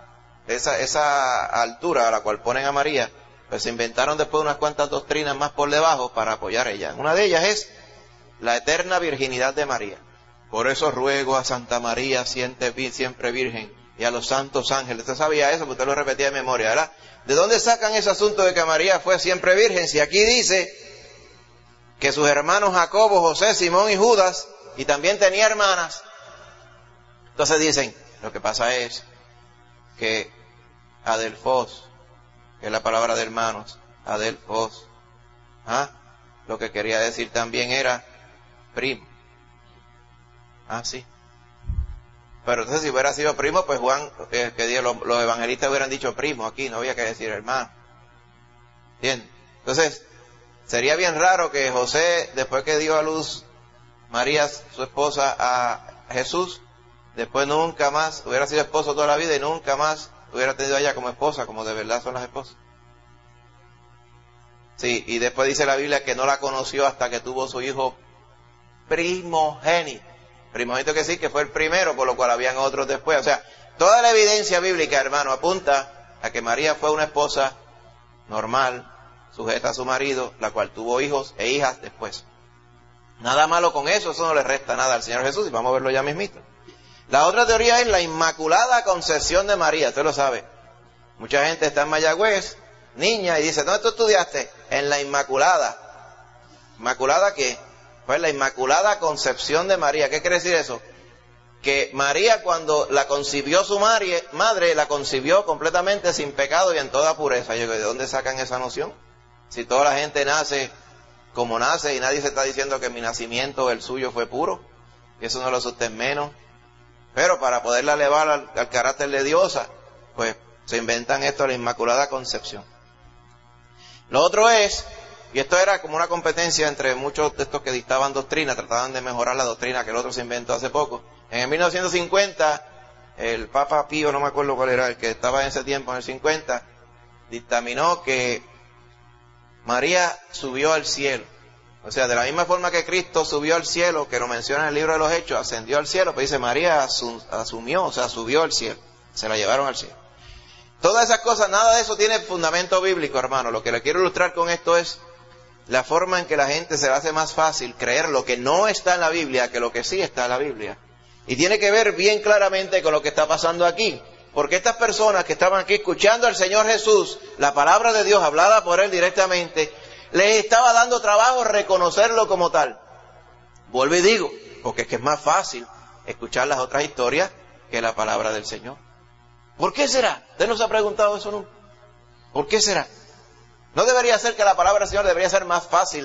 altura a la cual ponen a María, pues se inventaron después unas cuantas doctrinas más por debajo para apoyar a ella. Una de ellas es la eterna virginidad de María. Por eso ruego a Santa María, siempre virgen, y a los santos ángeles. Usted sabía eso, porque usted lo repetía de memoria, ¿verdad? ¿De dónde sacan ese asunto de que María fue siempre virgen? Si aquí dice que sus hermanos Jacobo, José, Simón y Judas, y también tenía hermanas. Entonces dicen, lo que pasa es que adelphos, que es la palabra de hermanos, adelphos, lo que quería decir también era primo. Sí. Pero entonces si hubiera sido primo, pues Juan, los evangelistas hubieran dicho primo aquí, no había que decir hermano. ¿Entiendes? Entonces, sería bien raro que José, después que dio a luz María, su esposa, a Jesús, después nunca más, hubiera sido esposo toda la vida y nunca más hubiera tenido a ella como esposa, como de verdad son las esposas. Sí, y después dice la Biblia que no la conoció hasta que tuvo su hijo primogénito. Primogénito que sí, que fue el primero, por lo cual habían otros después. O sea, toda la evidencia bíblica, hermano, apunta a que María fue una esposa normal, sujeta a su marido, la cual tuvo hijos e hijas después. Nada malo con eso no le resta nada al Señor Jesús, y vamos a verlo ya mismito. La otra teoría es la Inmaculada Concepción de María, usted lo sabe. Mucha gente está en Mayagüez, niña, y dice, ¿dónde tú estudiaste? En la Inmaculada. ¿Inmaculada qué? Pues la Inmaculada Concepción de María. ¿Qué quiere decir eso? Que María, cuando la concibió su madre, la concibió completamente sin pecado y en toda pureza. Yo digo, ¿de dónde sacan esa noción? Si toda la gente nace como nace y nadie se está diciendo que mi nacimiento, el suyo, fue puro, que eso no lo asusten menos. Pero para poderla elevar al carácter de diosa, pues se inventan esto, la Inmaculada Concepción. Lo otro es, y esto era como una competencia entre muchos de estos que dictaban doctrina, trataban de mejorar la doctrina que el otro se inventó hace poco. En el 1950, el Papa Pío, no me acuerdo cuál era, el que estaba en ese tiempo, en el 50, dictaminó que María subió al cielo. O sea, de la misma forma que Cristo subió al cielo, que lo menciona en el libro de los Hechos, ascendió al cielo, pues dice María asumió, o sea, subió al cielo, se la llevaron al cielo. Todas esas cosas, nada de eso tiene fundamento bíblico, hermano. Lo que le quiero ilustrar con esto es la forma en que la gente se le hace más fácil creer lo que no está en la Biblia que lo que sí está en la Biblia. Y tiene que ver bien claramente con lo que está pasando aquí. Porque estas personas que estaban aquí escuchando al Señor Jesús, la palabra de Dios hablada por Él directamente, les estaba dando trabajo reconocerlo como tal. Vuelvo y digo, porque es que es más fácil escuchar las otras historias que la palabra del Señor. ¿Por qué será? ¿Usted no se ha preguntado eso nunca? ¿Por qué será? ¿No debería ser que la palabra del Señor debería ser más fácil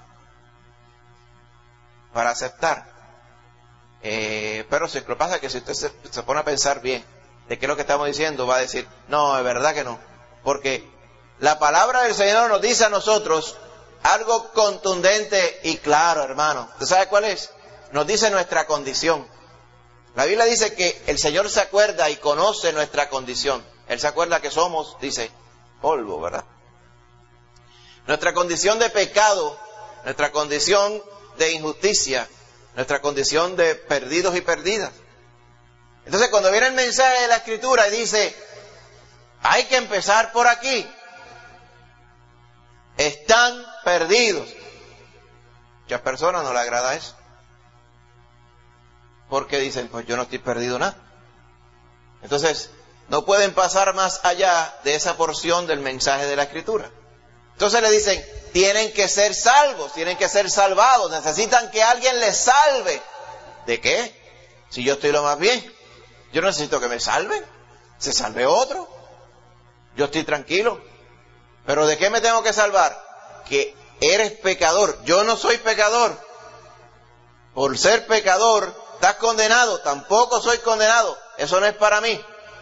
para aceptar? Pero lo que pasa es que si usted se pone a pensar bien de qué es lo que estamos diciendo, va a decir, no, es verdad que no. Porque la palabra del Señor nos dice a nosotros algo contundente y claro, hermano. ¿Usted sabe cuál es? Nos dice nuestra condición. La Biblia dice que el Señor se acuerda y conoce nuestra condición. Él se acuerda que somos, dice, polvo, ¿verdad? Nuestra condición de pecado, nuestra condición de injusticia, nuestra condición de perdidos y perdidas. Entonces cuando viene el mensaje de la Escritura y dice, hay que empezar por aquí, están perdidos. Muchas personas no les agrada eso. Porque dicen, pues yo no estoy perdido nada. Entonces, no pueden pasar más allá de esa porción del mensaje de la Escritura. Entonces le dicen, tienen que ser salvos, tienen que ser salvados, necesitan que alguien les salve. ¿De qué? Si yo estoy lo más bien. Yo no necesito que me salven, se salve otro. Yo estoy tranquilo. ¿Pero de qué me tengo que salvar? Que eres pecador. Yo no soy pecador. Por ser pecador, estás condenado. Tampoco soy condenado. Eso no es para mí.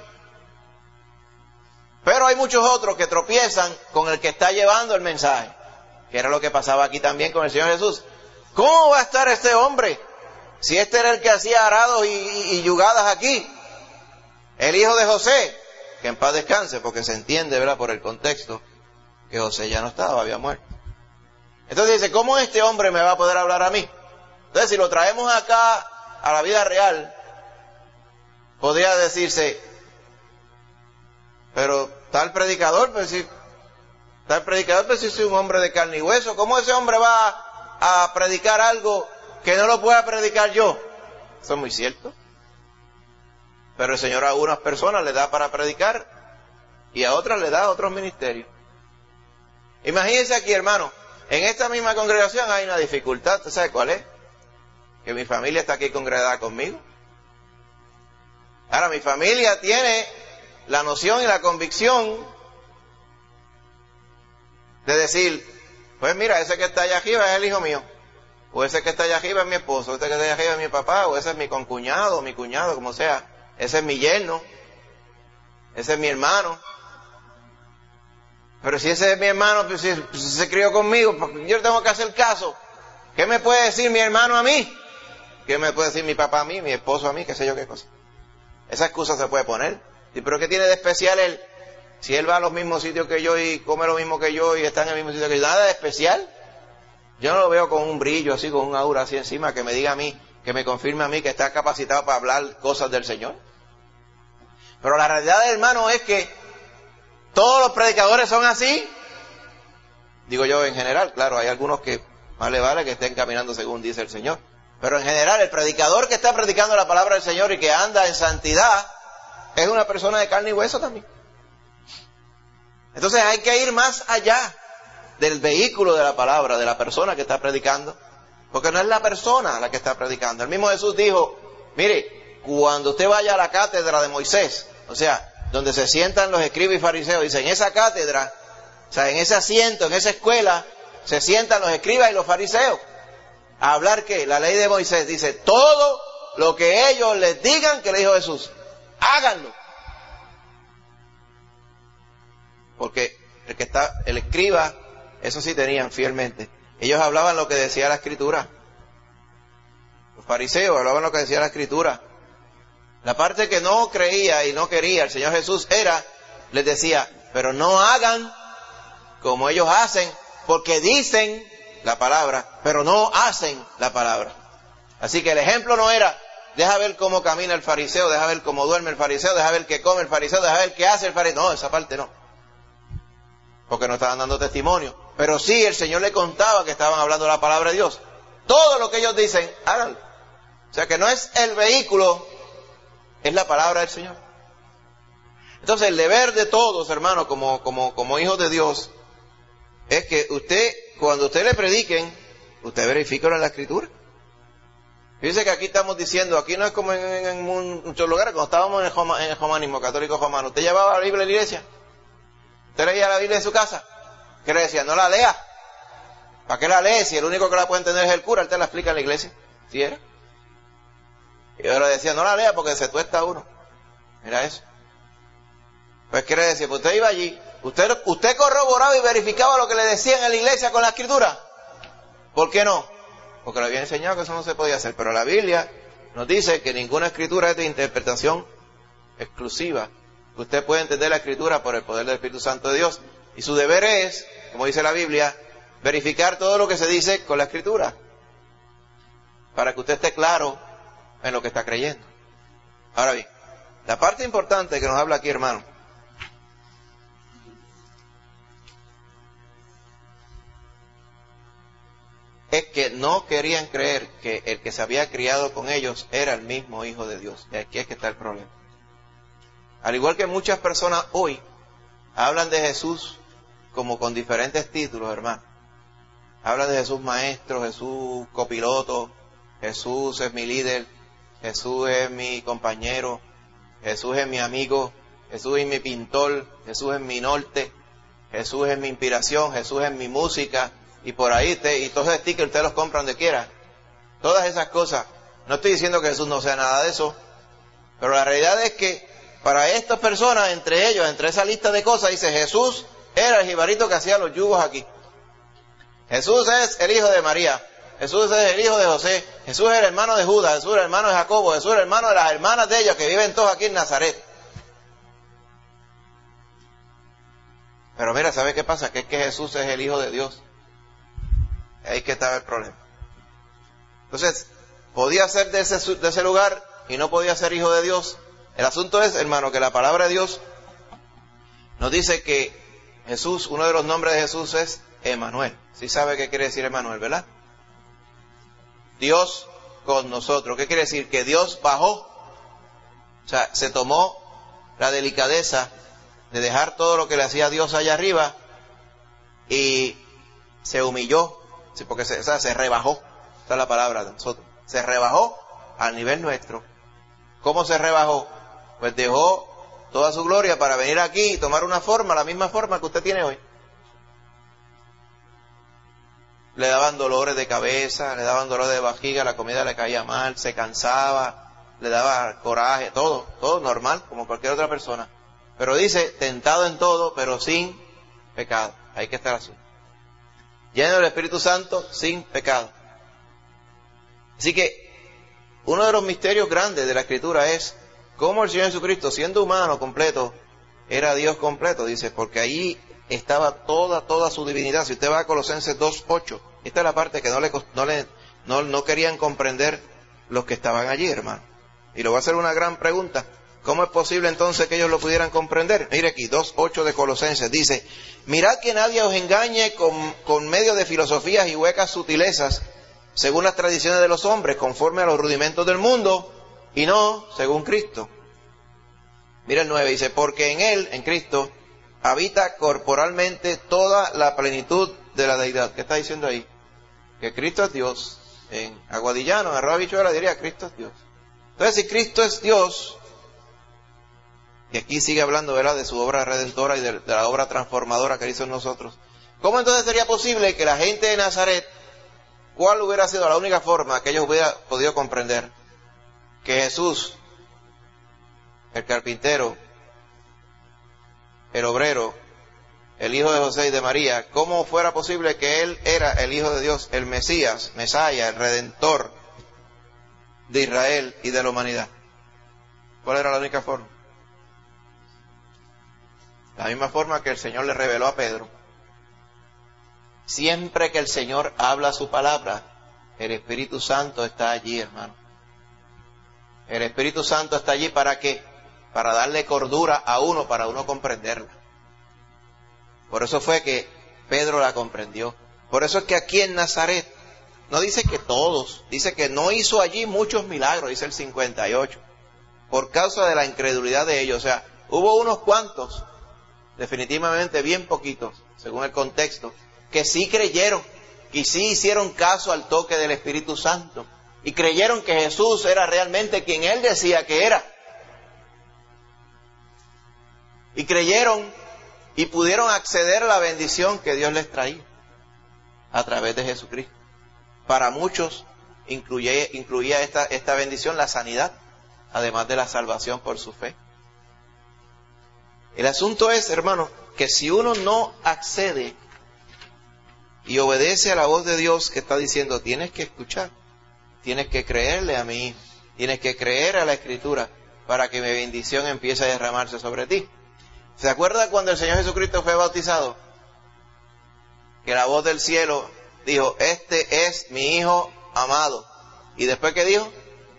Pero hay muchos otros que tropiezan con el que está llevando el mensaje. Que era lo que pasaba aquí también con el Señor Jesús. ¿Cómo va a estar este hombre? Si este era el que hacía arados y yugadas aquí. El hijo de José, que en paz descanse, porque se entiende, ¿verdad?, por el contexto, que José ya no estaba, había muerto. Entonces dice, ¿cómo este hombre me va a poder hablar a mí? Entonces, si lo traemos acá a la vida real, podría decirse, pero tal predicador, pues si soy un hombre de carne y hueso, ¿cómo ese hombre va a predicar algo que no lo pueda predicar yo? Eso es muy cierto. Pero el Señor a algunas personas le da para predicar y a otras le da otros ministerios. Imagínense aquí, hermano, en esta misma congregación hay una dificultad. ¿Usted sabe cuál es? Que mi familia está aquí congregada conmigo. Ahora, mi familia tiene la noción y la convicción de decir, pues mira, ese que está allá arriba es el hijo mío, o ese que está allá arriba es mi esposo, o ese que está allá arriba es mi papá, o ese es mi concuñado, o mi cuñado, como sea, ese es mi yerno, ese es mi hermano. Pero si ese es mi hermano, pues si se crió conmigo, yo tengo que hacer caso. ¿Qué me puede decir mi hermano a mí? ¿Qué me puede decir mi papá a mí, mi esposo a mí, qué sé yo qué cosa? Esa excusa se puede poner. ¿Y pero qué tiene de especial él? Si él va a los mismos sitios que yo y come lo mismo que yo y está en el mismo sitio que yo, ¿nada de especial? Yo no lo veo con un brillo así, con un aura así encima, que me diga a mí, que me confirme a mí que está capacitado para hablar cosas del Señor. Pero la realidad, hermano, es que todos los predicadores son así. Digo yo en general, claro, hay algunos que más le vale que estén caminando según dice el Señor. Pero en general, el predicador que está predicando la palabra del Señor y que anda en santidad, es una persona de carne y hueso también. Entonces hay que ir más allá del vehículo de la palabra, de la persona que está predicando, porque no es la persona la que está predicando. El mismo Jesús dijo, mire, cuando usted vaya a la cátedra de Moisés, o sea, donde se sientan los escribas y fariseos, dice, en esa cátedra, o sea, en ese asiento, en esa escuela, se sientan los escribas y los fariseos. A hablar ¿qué? La ley de Moisés dice, todo lo que ellos les digan, que le dijo Jesús, háganlo. Porque el escriba, eso sí tenían fielmente. Ellos hablaban lo que decía la Escritura. Los fariseos hablaban lo que decía la Escritura. La parte que no creía y no quería el Señor Jesús les decía, pero no hagan como ellos hacen, porque dicen la palabra, pero no hacen la palabra. Así que el ejemplo no era, deja ver cómo camina el fariseo, deja ver cómo duerme el fariseo, deja ver qué come el fariseo, deja ver qué hace el fariseo. No, esa parte no. Porque no estaban dando testimonio. Pero sí, el Señor le contaba que estaban hablando la palabra de Dios. Todo lo que ellos dicen, háganlo. O sea que no es el vehículo, es la palabra del Señor. Entonces el deber de todos, hermanos, como hijos de Dios, es que cuando usted le prediquen, usted verifíquelo en la Escritura. Fíjense que aquí estamos diciendo, aquí no es como en muchos lugares, cuando estábamos en el romanismo, católico romano, usted llevaba la Biblia a la iglesia, usted leía la Biblia en su casa, ¿qué le decía? No la lea. ¿Para qué la lee? Si el único que la puede entender es el cura, él te la explica en la iglesia. ¿Sí era? Y yo le decía, no la lea porque se tuesta uno. Mira eso. Pues quiere decir, pues usted iba allí, usted corroboraba y verificaba lo que le decían en la iglesia con la Escritura. ¿Por qué no? Porque le había enseñado que eso no se podía hacer. Pero la Biblia nos dice que ninguna Escritura es de interpretación exclusiva. Usted puede entender la Escritura por el poder del Espíritu Santo de Dios. Y su deber es, como dice la Biblia, verificar todo lo que se dice con la Escritura. Para que usted esté claro en lo que está creyendo. Ahora bien, la parte importante que nos habla aquí, hermano, es que no querían creer que el que se había criado con ellos era el mismo Hijo de Dios. Y aquí es que está el problema. Al igual que muchas personas hoy hablan de Jesús como con diferentes títulos, hermano. Hablan de Jesús maestro, Jesús copiloto, Jesús es mi líder, Jesús es mi compañero, Jesús es mi amigo, Jesús es mi pintor, Jesús es mi norte, Jesús es mi inspiración, Jesús es mi música. Y por ahí, y todos esos stickers usted los compra donde quiera. Todas esas cosas. No estoy diciendo que Jesús no sea nada de eso. Pero la realidad es que para estas personas, entre ellos, entre esa lista de cosas, dice Jesús era el jibarito que hacía los yugos aquí. Jesús es el hijo de María. Jesús es el hijo de José. Jesús es el hermano de Judas. Jesús es el hermano de Jacobo. Jesús es el hermano de las hermanas de ellos que viven todos aquí en Nazaret. Pero mira, ¿sabe qué pasa? Que es que Jesús es el hijo de Dios. Ahí que estaba el problema. Entonces, podía ser de ese lugar y no podía ser hijo de Dios. El asunto es, hermano, que la palabra de Dios nos dice que Jesús, uno de los nombres de Jesús es Emmanuel. ¿Sí sabe qué quiere decir Emmanuel, verdad? Dios con nosotros. ¿Qué quiere decir? Que Dios bajó. O sea, se tomó la delicadeza de dejar todo lo que le hacía Dios allá arriba y se humilló. Sí, porque se rebajó, esta es la palabra de nosotros, se rebajó al nivel nuestro. ¿Cómo se rebajó? Pues dejó toda su gloria para venir aquí y tomar una forma, la misma forma que usted tiene hoy. Le daban dolores de cabeza, le daban dolores de vajiga, la comida le caía mal, se cansaba, le daba coraje, todo normal, como cualquier otra persona. Pero dice, tentado en todo, pero sin pecado. Ahí que está el asunto. Lleno del Espíritu Santo, sin pecado. Así que uno de los misterios grandes de la Escritura es cómo el Señor Jesucristo, siendo humano completo, era Dios completo, dice, porque allí estaba toda su divinidad. Si usted va a Colosenses 2:8, esta es la parte que no querían comprender los que estaban allí, hermano. Y le voy a hacer una gran pregunta. ¿Cómo es posible entonces que ellos lo pudieran comprender? Mire aquí, 2:8 de Colosenses, dice: mirad que nadie os engañe con medio de filosofías y huecas sutilezas, según las tradiciones de los hombres, conforme a los rudimentos del mundo, y no según Cristo. Mira el 9, dice: porque en Él, en Cristo, habita corporalmente toda la plenitud de la deidad. ¿Qué está diciendo ahí? Que Cristo es Dios. En aguadillano, en arroz habichuela diría: Cristo es Dios. Entonces, si Cristo es Dios, y aquí sigue hablando, ¿verdad?, de su obra redentora y de la obra transformadora que hizo en nosotros, ¿cómo entonces sería posible que la gente de Nazaret, cuál hubiera sido la única forma que ellos hubieran podido comprender que Jesús, el carpintero, el obrero, el hijo de José y de María, cómo fuera posible que Él era el Hijo de Dios, el Mesías, Mesaya, el Redentor de Israel y de la humanidad? ¿Cuál era la única forma? La misma forma que el Señor le reveló a Pedro. Siempre que el Señor habla su palabra, el Espíritu Santo está allí, hermano. El Espíritu Santo está allí ¿para qué? Para darle cordura a uno, para uno comprenderla. Por eso fue que Pedro la comprendió. Por eso es que aquí en Nazaret, no dice que todos, dice que no hizo allí muchos milagros, dice el 58, por causa de la incredulidad de ellos. O sea, hubo unos cuantos, definitivamente bien poquitos, según el contexto, que sí creyeron, y sí hicieron caso al toque del Espíritu Santo, y creyeron que Jesús era realmente quien Él decía que era. Y creyeron y pudieron acceder a la bendición que Dios les traía a través de Jesucristo. Para muchos incluía esta bendición la sanidad, además de la salvación por su fe. El asunto es, hermano, que si uno no accede y obedece a la voz de Dios que está diciendo: tienes que escuchar, tienes que creerle a mi hijo, tienes que creer a la Escritura para que mi bendición empiece a derramarse sobre ti. ¿Se acuerda cuando el Señor Jesucristo fue bautizado? Que la voz del cielo dijo: este es mi Hijo amado. ¿Y después qué dijo?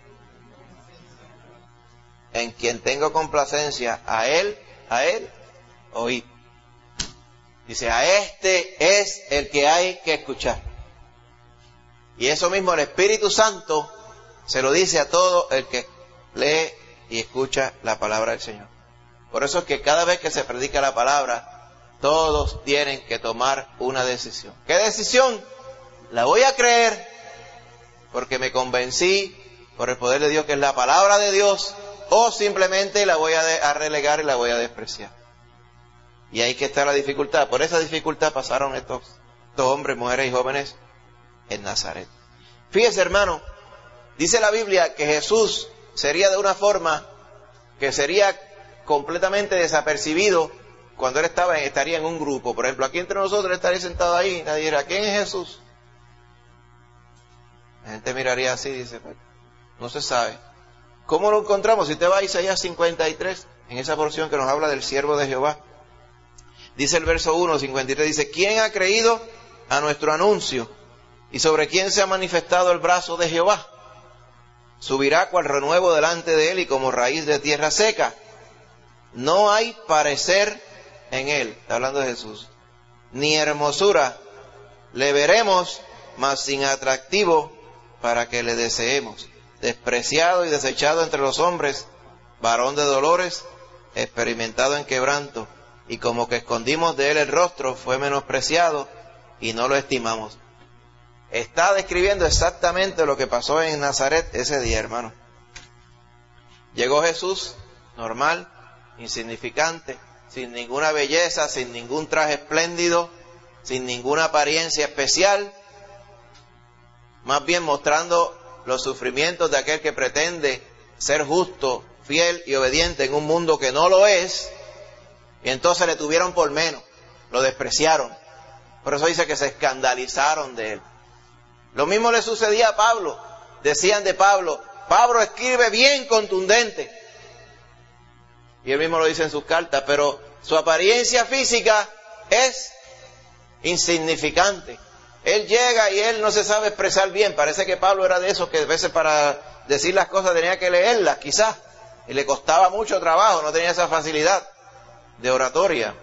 En quien tengo complacencia, a él oíd. Dice: a este es el que hay que escuchar. Y eso mismo el Espíritu Santo se lo dice a todo el que lee y escucha la palabra del Señor. Por eso es que cada vez que se predica la palabra, todos tienen que tomar una decisión. ¿Qué decisión? ¿La voy a creer porque me convencí por el poder de Dios que es la palabra de Dios, o simplemente la voy a relegar y la voy a despreciar? Y ahí que está la dificultad. Por esa dificultad pasaron estos hombres, mujeres y jóvenes en Nazaret. Fíjese, hermano, dice la Biblia que Jesús sería de una forma que sería completamente desapercibido cuando Él estaría en un grupo. Por ejemplo, aquí entre nosotros Él estaría sentado ahí, nadie dirá: ¿quién es Jesús? La gente miraría así, dice: pues, no se sabe. ¿Cómo lo encontramos? Si usted va a Isaías 53, en esa porción que nos habla del siervo de Jehová, dice el verso 1, 53, dice: ¿quién ha creído a nuestro anuncio? ¿Y sobre quién se ha manifestado el brazo de Jehová? Subirá cual renuevo delante de él y como raíz de tierra seca. No hay parecer en él, está hablando de Jesús, ni hermosura. Le veremos, mas sin atractivo para que le deseemos. Despreciado y desechado entre los hombres, varón de dolores, experimentado en quebranto, y como que escondimos de él el rostro, fue menospreciado y no lo estimamos. Está describiendo exactamente lo que pasó en Nazaret ese día, hermano. Llegó Jesús, normal, insignificante, sin ninguna belleza, sin ningún traje espléndido, sin ninguna apariencia especial, más bien mostrando los sufrimientos de aquel que pretende ser justo, fiel y obediente en un mundo que no lo es, y entonces le tuvieron por menos, lo despreciaron. Por eso dice que se escandalizaron de él. Lo mismo le sucedía a Pablo. Decían de Pablo: Pablo escribe bien contundente. Y él mismo lo dice en sus cartas, pero su apariencia física es insignificante. Él llega y él no se sabe expresar bien. Parece que Pablo era de esos que a veces para decir las cosas tenía que leerlas, quizás. Y le costaba mucho trabajo, no tenía esa facilidad de oratoria.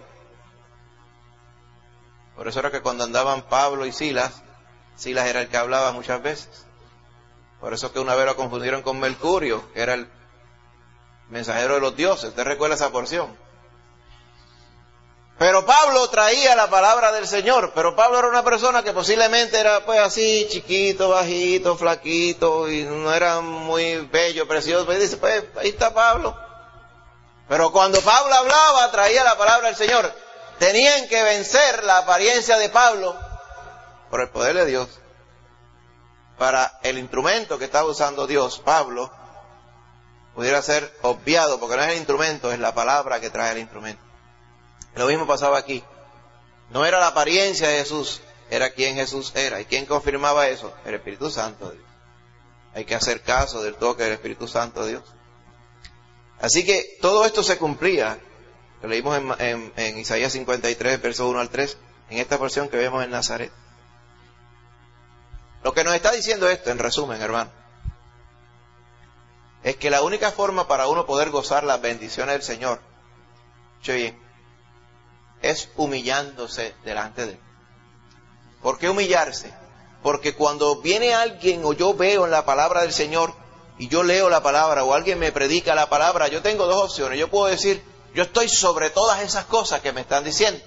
Por eso era que cuando andaban Pablo y Silas, Silas era el que hablaba muchas veces. Por eso que una vez lo confundieron con Mercurio, que era el mensajero de los dioses. ¿Usted recuerda esa porción? Pero Pablo traía la palabra del Señor. Pero Pablo era una persona que posiblemente era pues así, chiquito, bajito, flaquito, y no era muy bello, precioso. Pues dice, pues ahí está Pablo. Pero cuando Pablo hablaba, traía la palabra del Señor. Tenían que vencer la apariencia de Pablo por el poder de Dios. Para el instrumento que estaba usando Dios, Pablo, pudiera ser obviado, porque no es el instrumento, es la palabra que trae el instrumento. Lo mismo pasaba aquí. No era la apariencia de Jesús, era quien Jesús era. ¿Y quién confirmaba eso? El Espíritu Santo de Dios. Hay que hacer caso del toque del Espíritu Santo de Dios. Así que todo esto se cumplía. Lo leímos en Isaías 53, versos 1 al 3, en esta porción que vemos en Nazaret. Lo que nos está diciendo esto, en resumen, hermano, es que la única forma para uno poder gozar las bendiciones del Señor, escuche bien, es humillándose delante de Él. ¿Por qué humillarse? Porque cuando viene alguien o yo veo en la palabra del Señor y yo leo la palabra o alguien me predica la palabra, yo tengo dos opciones. Yo puedo decir, yo estoy sobre todas esas cosas que me están diciendo.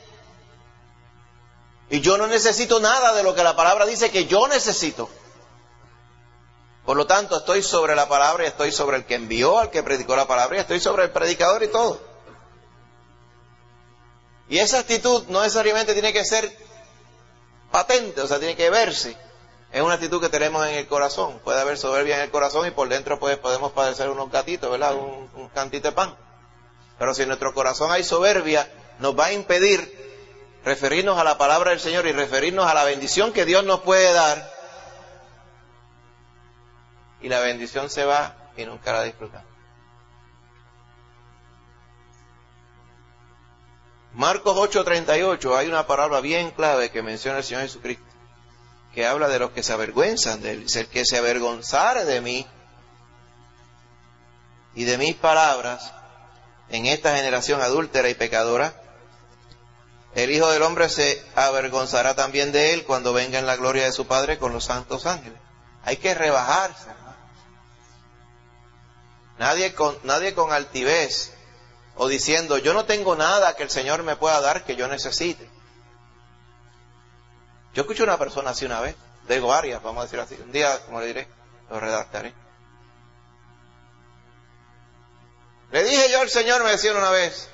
Y yo no necesito nada de lo que la palabra dice que yo necesito. Por lo tanto, estoy sobre la palabra y estoy sobre el que envió, al que predicó la palabra, y estoy sobre el predicador y todo. Y esa actitud no necesariamente tiene que ser patente, o sea, tiene que verse. Es una actitud que tenemos en el corazón. Puede haber soberbia en el corazón y por dentro pues podemos padecer unos gatitos, ¿verdad? Un cantito de pan. Pero si en nuestro corazón hay soberbia, nos va a impedir referirnos a la palabra del Señor y referirnos a la bendición que Dios nos puede dar. Y la bendición se va y nunca la disfrutamos. Marcos 8:38, hay una palabra bien clave que menciona el Señor Jesucristo, que habla de los que se avergüenzan de Él. Dice, el que se avergonzare de mí y de mis palabras en esta generación adúltera y pecadora, el Hijo del Hombre se avergonzará también de él cuando venga en la gloria de su Padre con los santos ángeles. Hay que rebajarse, hermano. Nadie con altivez o diciendo, yo no tengo nada que el Señor me pueda dar que yo necesite. Yo escuché una persona así una vez, digo varias, vamos a decir así, un día, como le diré, lo redactaré. Le dije yo al Señor, me decían una vez,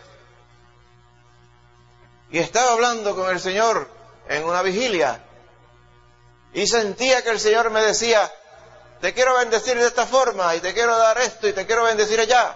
y estaba hablando con el Señor en una vigilia, y sentía que el Señor me decía, te quiero bendecir de esta forma, y te quiero dar esto, y te quiero bendecir allá.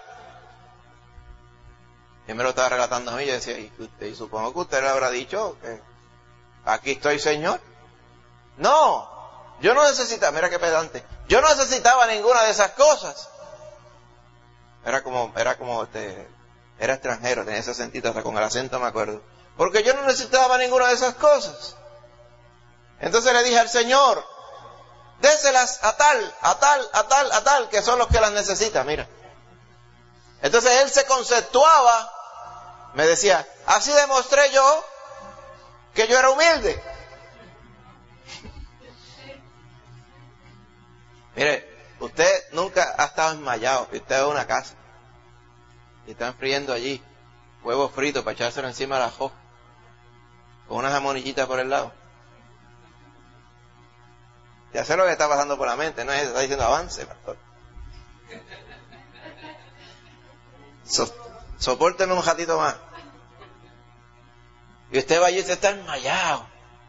Y me lo estaba relatando a mí, y yo decía, y supongo que usted le habrá dicho que aquí estoy, Señor. No, yo no necesitaba, mira qué pedante, yo no necesitaba ninguna de esas cosas. Era extranjero, tenía ese acentito, hasta con el acento me acuerdo. Porque yo no necesitaba ninguna de esas cosas. Entonces le dije al Señor, déselas a tal, que son los que las necesitan, mira. Entonces él se conceptuaba, me decía, así demostré yo que yo era humilde. Mire, usted nunca ha estado enmayado, que usted va a una casa y están friendo allí huevos fritos para echárselo encima del ajo, con unas jamonillitas por el lado. Ya sé lo que está pasando por la mente, no es, está diciendo avance, pastor. Sopórteme un ratito más. Y usted va allí y se está enmayado.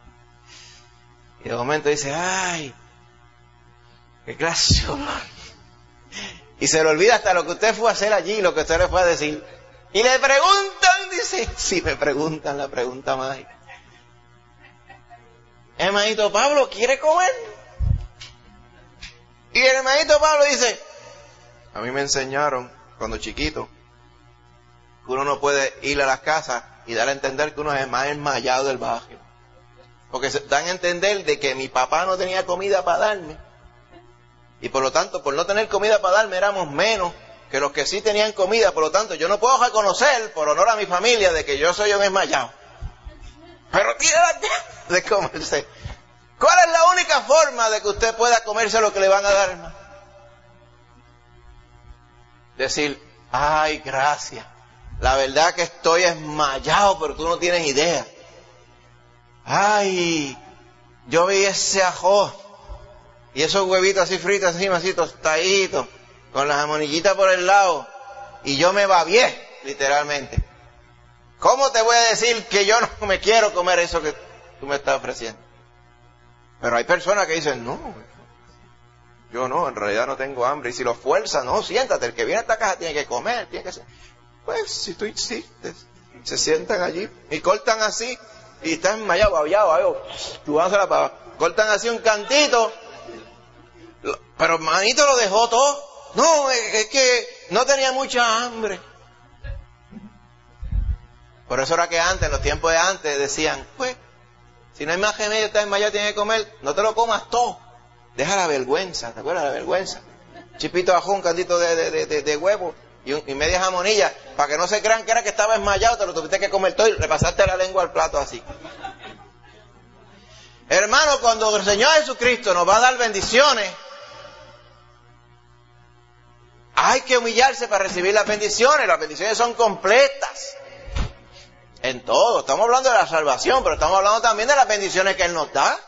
Y de momento dice, ay, qué clase de olor. Y se le olvida hasta lo que usted fue a hacer allí, lo que usted le fue a decir. Y le preguntan, dice, si me preguntan la pregunta mágica. El hermanito Pablo quiere comer. Y el hermanito Pablo dice, A mí me enseñaron, cuando chiquito, que uno no puede ir a las casas y dar a entender que uno es el más enmayado del barrio. Porque se dan a entender de que mi papá no tenía comida para darme. Y por lo tanto, por no tener comida para darme, éramos menos que los que sí tenían comida. Por lo tanto, yo no puedo reconocer, por honor a mi familia, de que yo soy un enmayado. Pero tiene la cara de comerse. ¿Cuál es la única forma de que usted pueda comerse lo que le van a dar, hermano? Decir, ay, gracias. La verdad que estoy enmayado, pero tú no tienes idea. Ay, yo vi ese ajo y esos huevitos así fritos, así tostaditos, con las jamonillitas por el lado, y yo me babié, literalmente. ¿Cómo te voy a decir que yo no me quiero comer eso que tú me estás ofreciendo? Pero hay personas que dicen, no, yo no, en realidad no tengo hambre. Y si lo fuerzan, no, siéntate, el que viene a esta casa tiene que comer, tiene que ser. Pues si tú insistes, se sientan allí y cortan así, y están enmayados, babiados, chubándose la cortan así un cantito, pero hermanito lo dejó todo. No, es que no tenía mucha hambre. Por eso era que antes, en los tiempos de antes, decían, pues, si no hay más remedio, estás enmayado, tienes que comer, no te lo comas todo. Deja la vergüenza, ¿te acuerdas de la vergüenza? Chipito de ajo, un cantito de huevo y media jamonilla, para que no se crean que era que estaba enmayado, te lo tuviste que comer todo y le pasaste la lengua al plato así. Hermano, cuando el Señor Jesucristo nos va a dar bendiciones, hay que humillarse para recibir las bendiciones son completas. En todo, estamos hablando de la salvación, pero estamos hablando también de las bendiciones que Él nos da.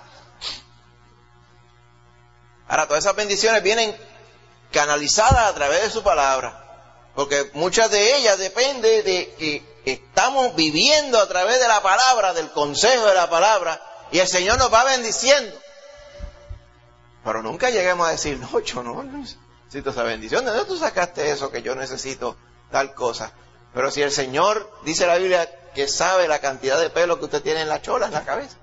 Ahora, todas esas bendiciones vienen canalizadas a través de su palabra, porque muchas de ellas dependen de que estamos viviendo a través de la palabra, del consejo de la palabra, y el Señor nos va bendiciendo. Pero nunca lleguemos a decir, no, yo no necesito esa bendición. ¿De dónde tú sacaste eso que yo necesito tal cosa? Pero si el Señor, dice la Biblia, que sabe la cantidad de pelo que usted tiene en la chola, en la cabeza.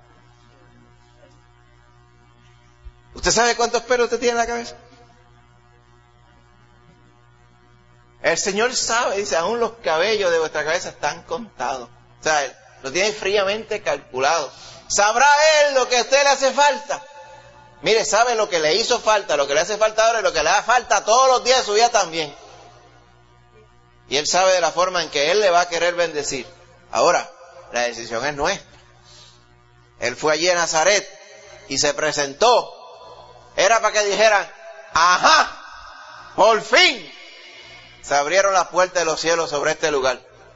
¿Usted sabe cuántos pelos usted tiene en la cabeza? El Señor sabe, dice, aún los cabellos de vuestra cabeza están contados. O sea, Él lo tiene fríamente calculado. ¿Sabrá Él lo que a usted le hace falta? Mire, sabe lo que le hizo falta, lo que le hace falta ahora y lo que le da falta todos los días de su vida también. Y Él sabe de la forma en que Él le va a querer bendecir. Ahora, la decisión es nuestra. Él fue allí en Nazaret y se presentó. Era para que dijeran, ajá, por fin se abrieron las puertas de los cielos sobre este lugar.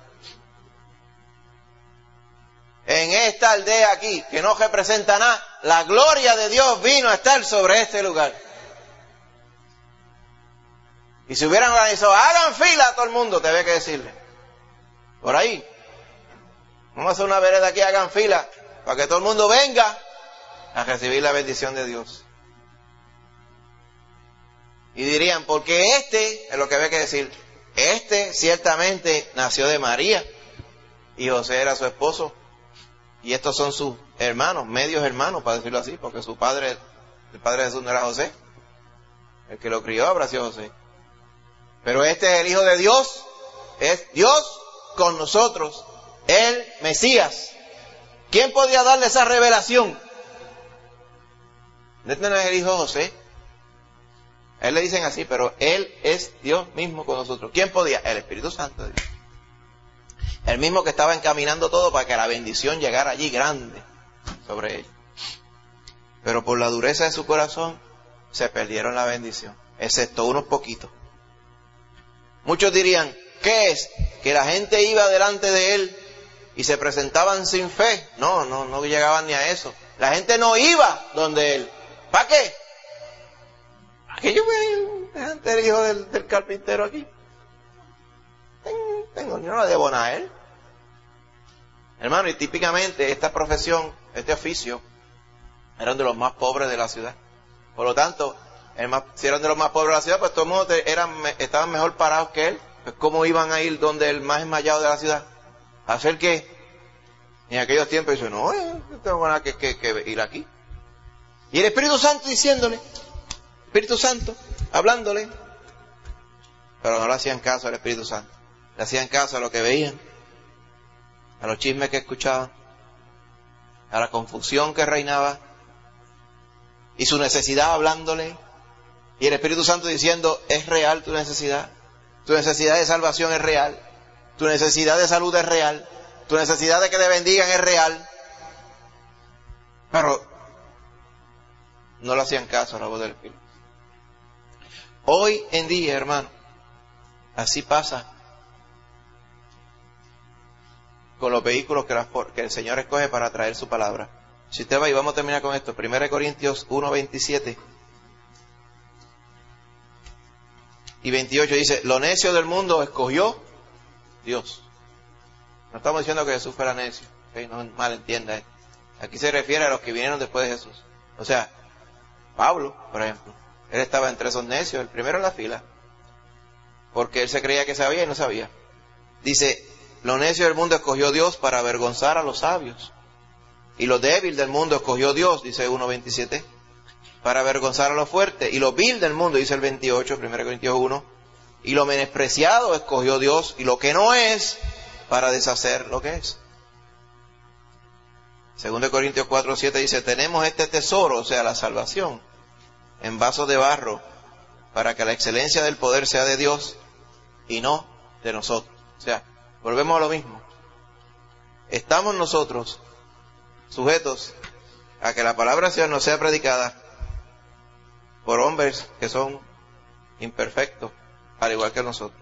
En esta aldea aquí, que no representa nada, la gloria de Dios vino a estar sobre este lugar. Y si hubieran organizado, hagan fila a todo el mundo, te había que decirle. Por ahí. Vamos a hacer una vereda aquí, hagan fila, para que todo el mundo venga a recibir la bendición de Dios. Y dirían, porque es lo que había que decir, ciertamente nació de María, y José era su esposo, y estos son sus hermanos, medios hermanos, para decirlo así, porque el padre de Jesús no era José, el que lo crió habrá sido José. Pero este es el Hijo de Dios, es Dios con nosotros, el Mesías. ¿Quién podía darle esa revelación? Este no es el Hijo de José. A Él le dicen así, pero Él es Dios mismo con nosotros. ¿Quién podía? El Espíritu Santo de Dios. El mismo que estaba encaminando todo para que la bendición llegara allí grande sobre Él. Pero por la dureza de su corazón se perdieron la bendición, excepto unos poquitos. Muchos dirían, ¿qué es? Que la gente iba delante de Él y se presentaban sin fe. No llegaban ni a eso. La gente no iba donde Él. ¿Para qué? ¿Para qué yo voy a ir delante del hijo del carpintero aquí? Yo no le debo nada a Él. Hermano, y típicamente esta profesión, este oficio, eran de los más pobres de la ciudad. Por lo tanto, si eran de los más pobres de la ciudad, pues todo el mundo estaban mejor parados que Él. Pues ¿cómo iban a ir donde el más enmayado de la ciudad? ¿A hacer qué? En aquellos tiempos dicen, no tengo nada que ir aquí. Y el Espíritu Santo diciéndole, Espíritu Santo, hablándole, pero no le hacían caso al Espíritu Santo. Le hacían caso a lo que veían, a los chismes que escuchaban, a la confusión que reinaba, y su necesidad hablándole, y el Espíritu Santo diciendo, es real tu necesidad de salvación es real, tu necesidad de salud es real, tu necesidad de que te bendigan es real, pero no le hacían caso a la voz del Espíritu. Hoy en día, hermano, así pasa con los vehículos que el Señor escoge para traer su palabra. Si usted va, y vamos a terminar con esto, 1 Corintios 1:27 y 28 dice, lo necio del mundo escogió Dios. No estamos diciendo que Jesús fuera necio, ¿okay? No malentienda. Aquí se refiere a los que vinieron después de Jesús. O sea, Pablo, por ejemplo, él estaba entre esos necios, el primero en la fila, porque él se creía que sabía y no sabía. Dice, lo necio del mundo escogió Dios para avergonzar a los sabios. Y lo débil del mundo escogió Dios, dice 1:27, para avergonzar a los fuertes. Y lo vil del mundo, dice el 28, 1 Corintios 1, y lo menospreciado escogió Dios, y lo que no es, para deshacer lo que es. 2 Corintios 4:7 dice, tenemos este tesoro, o sea, la salvación, en vasos de barro, para que la excelencia del poder sea de Dios y no de nosotros. O sea, volvemos a lo mismo. Estamos nosotros sujetos a que la palabra del Señor no sea predicada por hombres que son imperfectos, al igual que nosotros.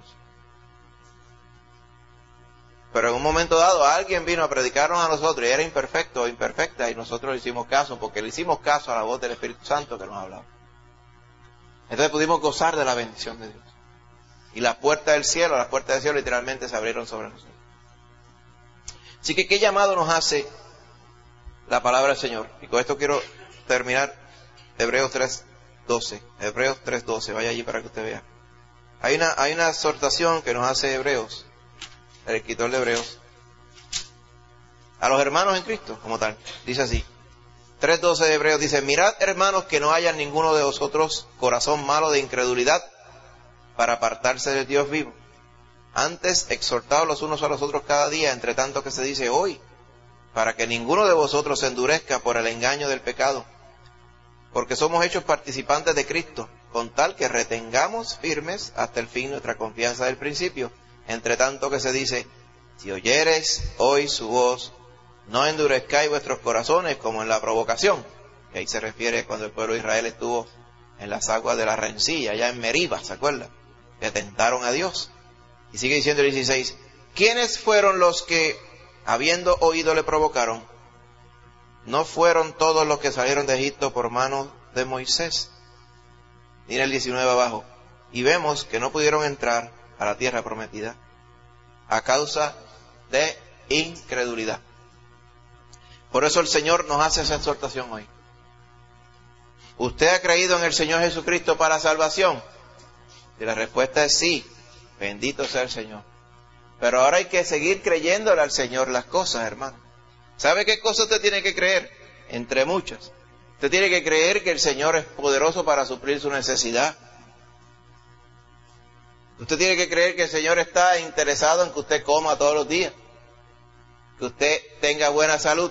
Pero en un momento dado alguien vino a predicarnos a nosotros y era imperfecto o imperfecta, y nosotros le hicimos caso, porque le hicimos caso a la voz del Espíritu Santo que nos hablaba. Entonces pudimos gozar de la bendición de Dios. Y las puertas del cielo literalmente se abrieron sobre nosotros. Así que, ¿qué llamado nos hace la palabra del Señor? Y con esto quiero terminar. Hebreos 3:12. Hebreos 3:12. Vaya allí para que usted vea. Hay una exhortación que nos hace Hebreos, el escritor de Hebreos, a los hermanos en Cristo, como tal. Dice así. 3:12 de Hebreos dice, mirad, hermanos, que no haya en ninguno de vosotros corazón malo de incredulidad para apartarse del Dios vivo. Antes, exhortaos los unos a los otros cada día, entre tanto que se dice hoy, para que ninguno de vosotros se endurezca por el engaño del pecado, porque somos hechos participantes de Cristo, con tal que retengamos firmes hasta el fin nuestra confianza del principio, entre tanto que se dice, si oyereis hoy su voz, no endurezcáis vuestros corazones como en la provocación, que ahí se refiere cuando el pueblo de Israel estuvo en las aguas de la rencilla, allá en Meriba, ¿se acuerdan? Que tentaron a Dios. Y sigue diciendo el 16, ¿quiénes fueron los que, habiendo oído, le provocaron? ¿No fueron todos los que salieron de Egipto por mano de Moisés? Mira el 19 abajo. Y vemos que no pudieron entrar a la tierra prometida a causa de incredulidad. Por eso el Señor nos hace esa exhortación hoy. ¿Usted ha creído en el Señor Jesucristo para salvación? Y la respuesta es sí. Bendito sea el Señor. Pero ahora hay que seguir creyéndole al Señor las cosas, hermano. ¿Sabe qué cosa usted tiene que creer? Entre muchas. Usted tiene que creer que el Señor es poderoso para suplir su necesidad. Usted tiene que creer que el Señor está interesado en que usted coma todos los días, que usted tenga buena salud.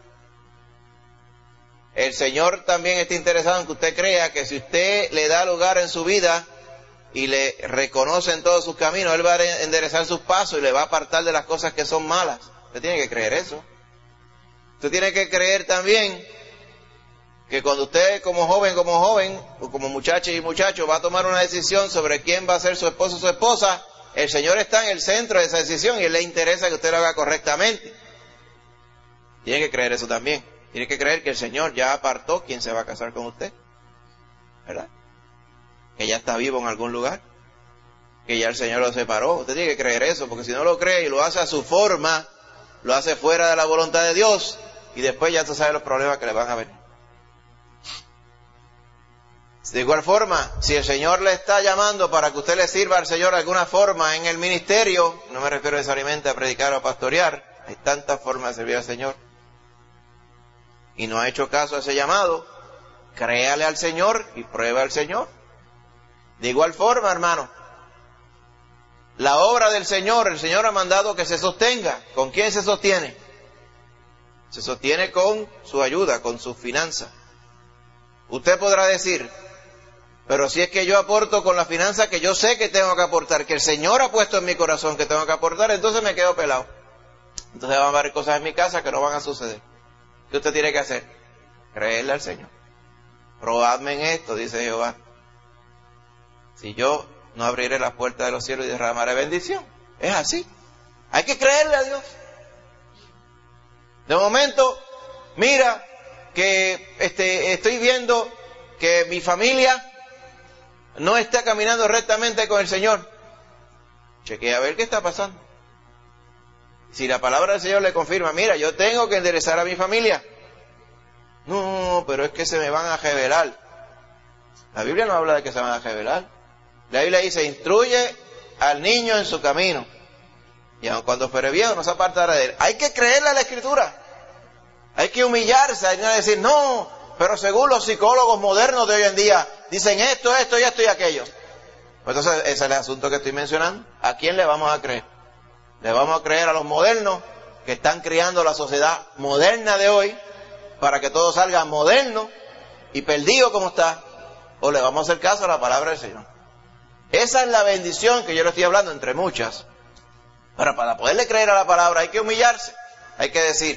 El Señor también está interesado en que usted crea que si usted le da lugar en su vida y le reconoce en todos sus caminos, Él va a enderezar sus pasos y le va a apartar de las cosas que son malas. Usted tiene que creer eso. Usted tiene que creer también que cuando usted como joven, o como muchacha y muchacho va a tomar una decisión sobre quién va a ser su esposo o su esposa, el Señor está en el centro de esa decisión y Él le interesa que usted lo haga correctamente. Tiene que creer eso también. Tiene que creer que el Señor ya apartó quién se va a casar con usted, ¿verdad? Que ya está vivo en algún lugar, que ya el Señor lo separó. Usted tiene que creer eso, porque si no lo cree y lo hace a su forma, lo hace fuera de la voluntad de Dios, y después ya usted sabe los problemas que le van a venir. De igual forma, si el Señor le está llamando para que usted le sirva al Señor de alguna forma en el ministerio, no me refiero necesariamente a predicar o a pastorear, hay tantas formas de servir al Señor, y no ha hecho caso a ese llamado, créale al Señor y pruebe al Señor. De igual forma, hermano, la obra del Señor, el Señor ha mandado que se sostenga. ¿Con quién se sostiene? Se sostiene con su ayuda, con sus finanzas. Usted podrá decir, pero si es que yo aporto con la finanza que yo sé que tengo que aportar, que el Señor ha puesto en mi corazón que tengo que aportar, entonces me quedo pelado. Entonces van a haber cosas en mi casa que no van a suceder. ¿Qué usted tiene que hacer? Creerle al Señor. Probadme en esto, dice Jehová. Si yo no abriré las puertas de los cielos y derramaré bendición. Es así. Hay que creerle a Dios. De momento, mira que estoy viendo que mi familia no está caminando rectamente con el Señor. Chequea a ver qué está pasando. Si la palabra del Señor le confirma, mira, yo tengo que enderezar a mi familia. No, pero es que se me van a rebelar. La Biblia no habla de que se van a rebelar. La Biblia dice, instruye al niño en su camino. Y aun cuando fuere viejo no se apartará de él. Hay que creerle a la Escritura. Hay que humillarse, hay que decir, no, pero según los psicólogos modernos de hoy en día, dicen esto y aquello. Pues entonces, ese es el asunto que estoy mencionando. ¿A quién le vamos a creer? ¿Le vamos a creer a los modernos que están criando la sociedad moderna de hoy para que todo salga moderno y perdido como está? ¿O le vamos a hacer caso a la palabra del Señor? Esa es la bendición que yo le estoy hablando, entre muchas. Pero para poderle creer a la palabra hay que humillarse. Hay que decir,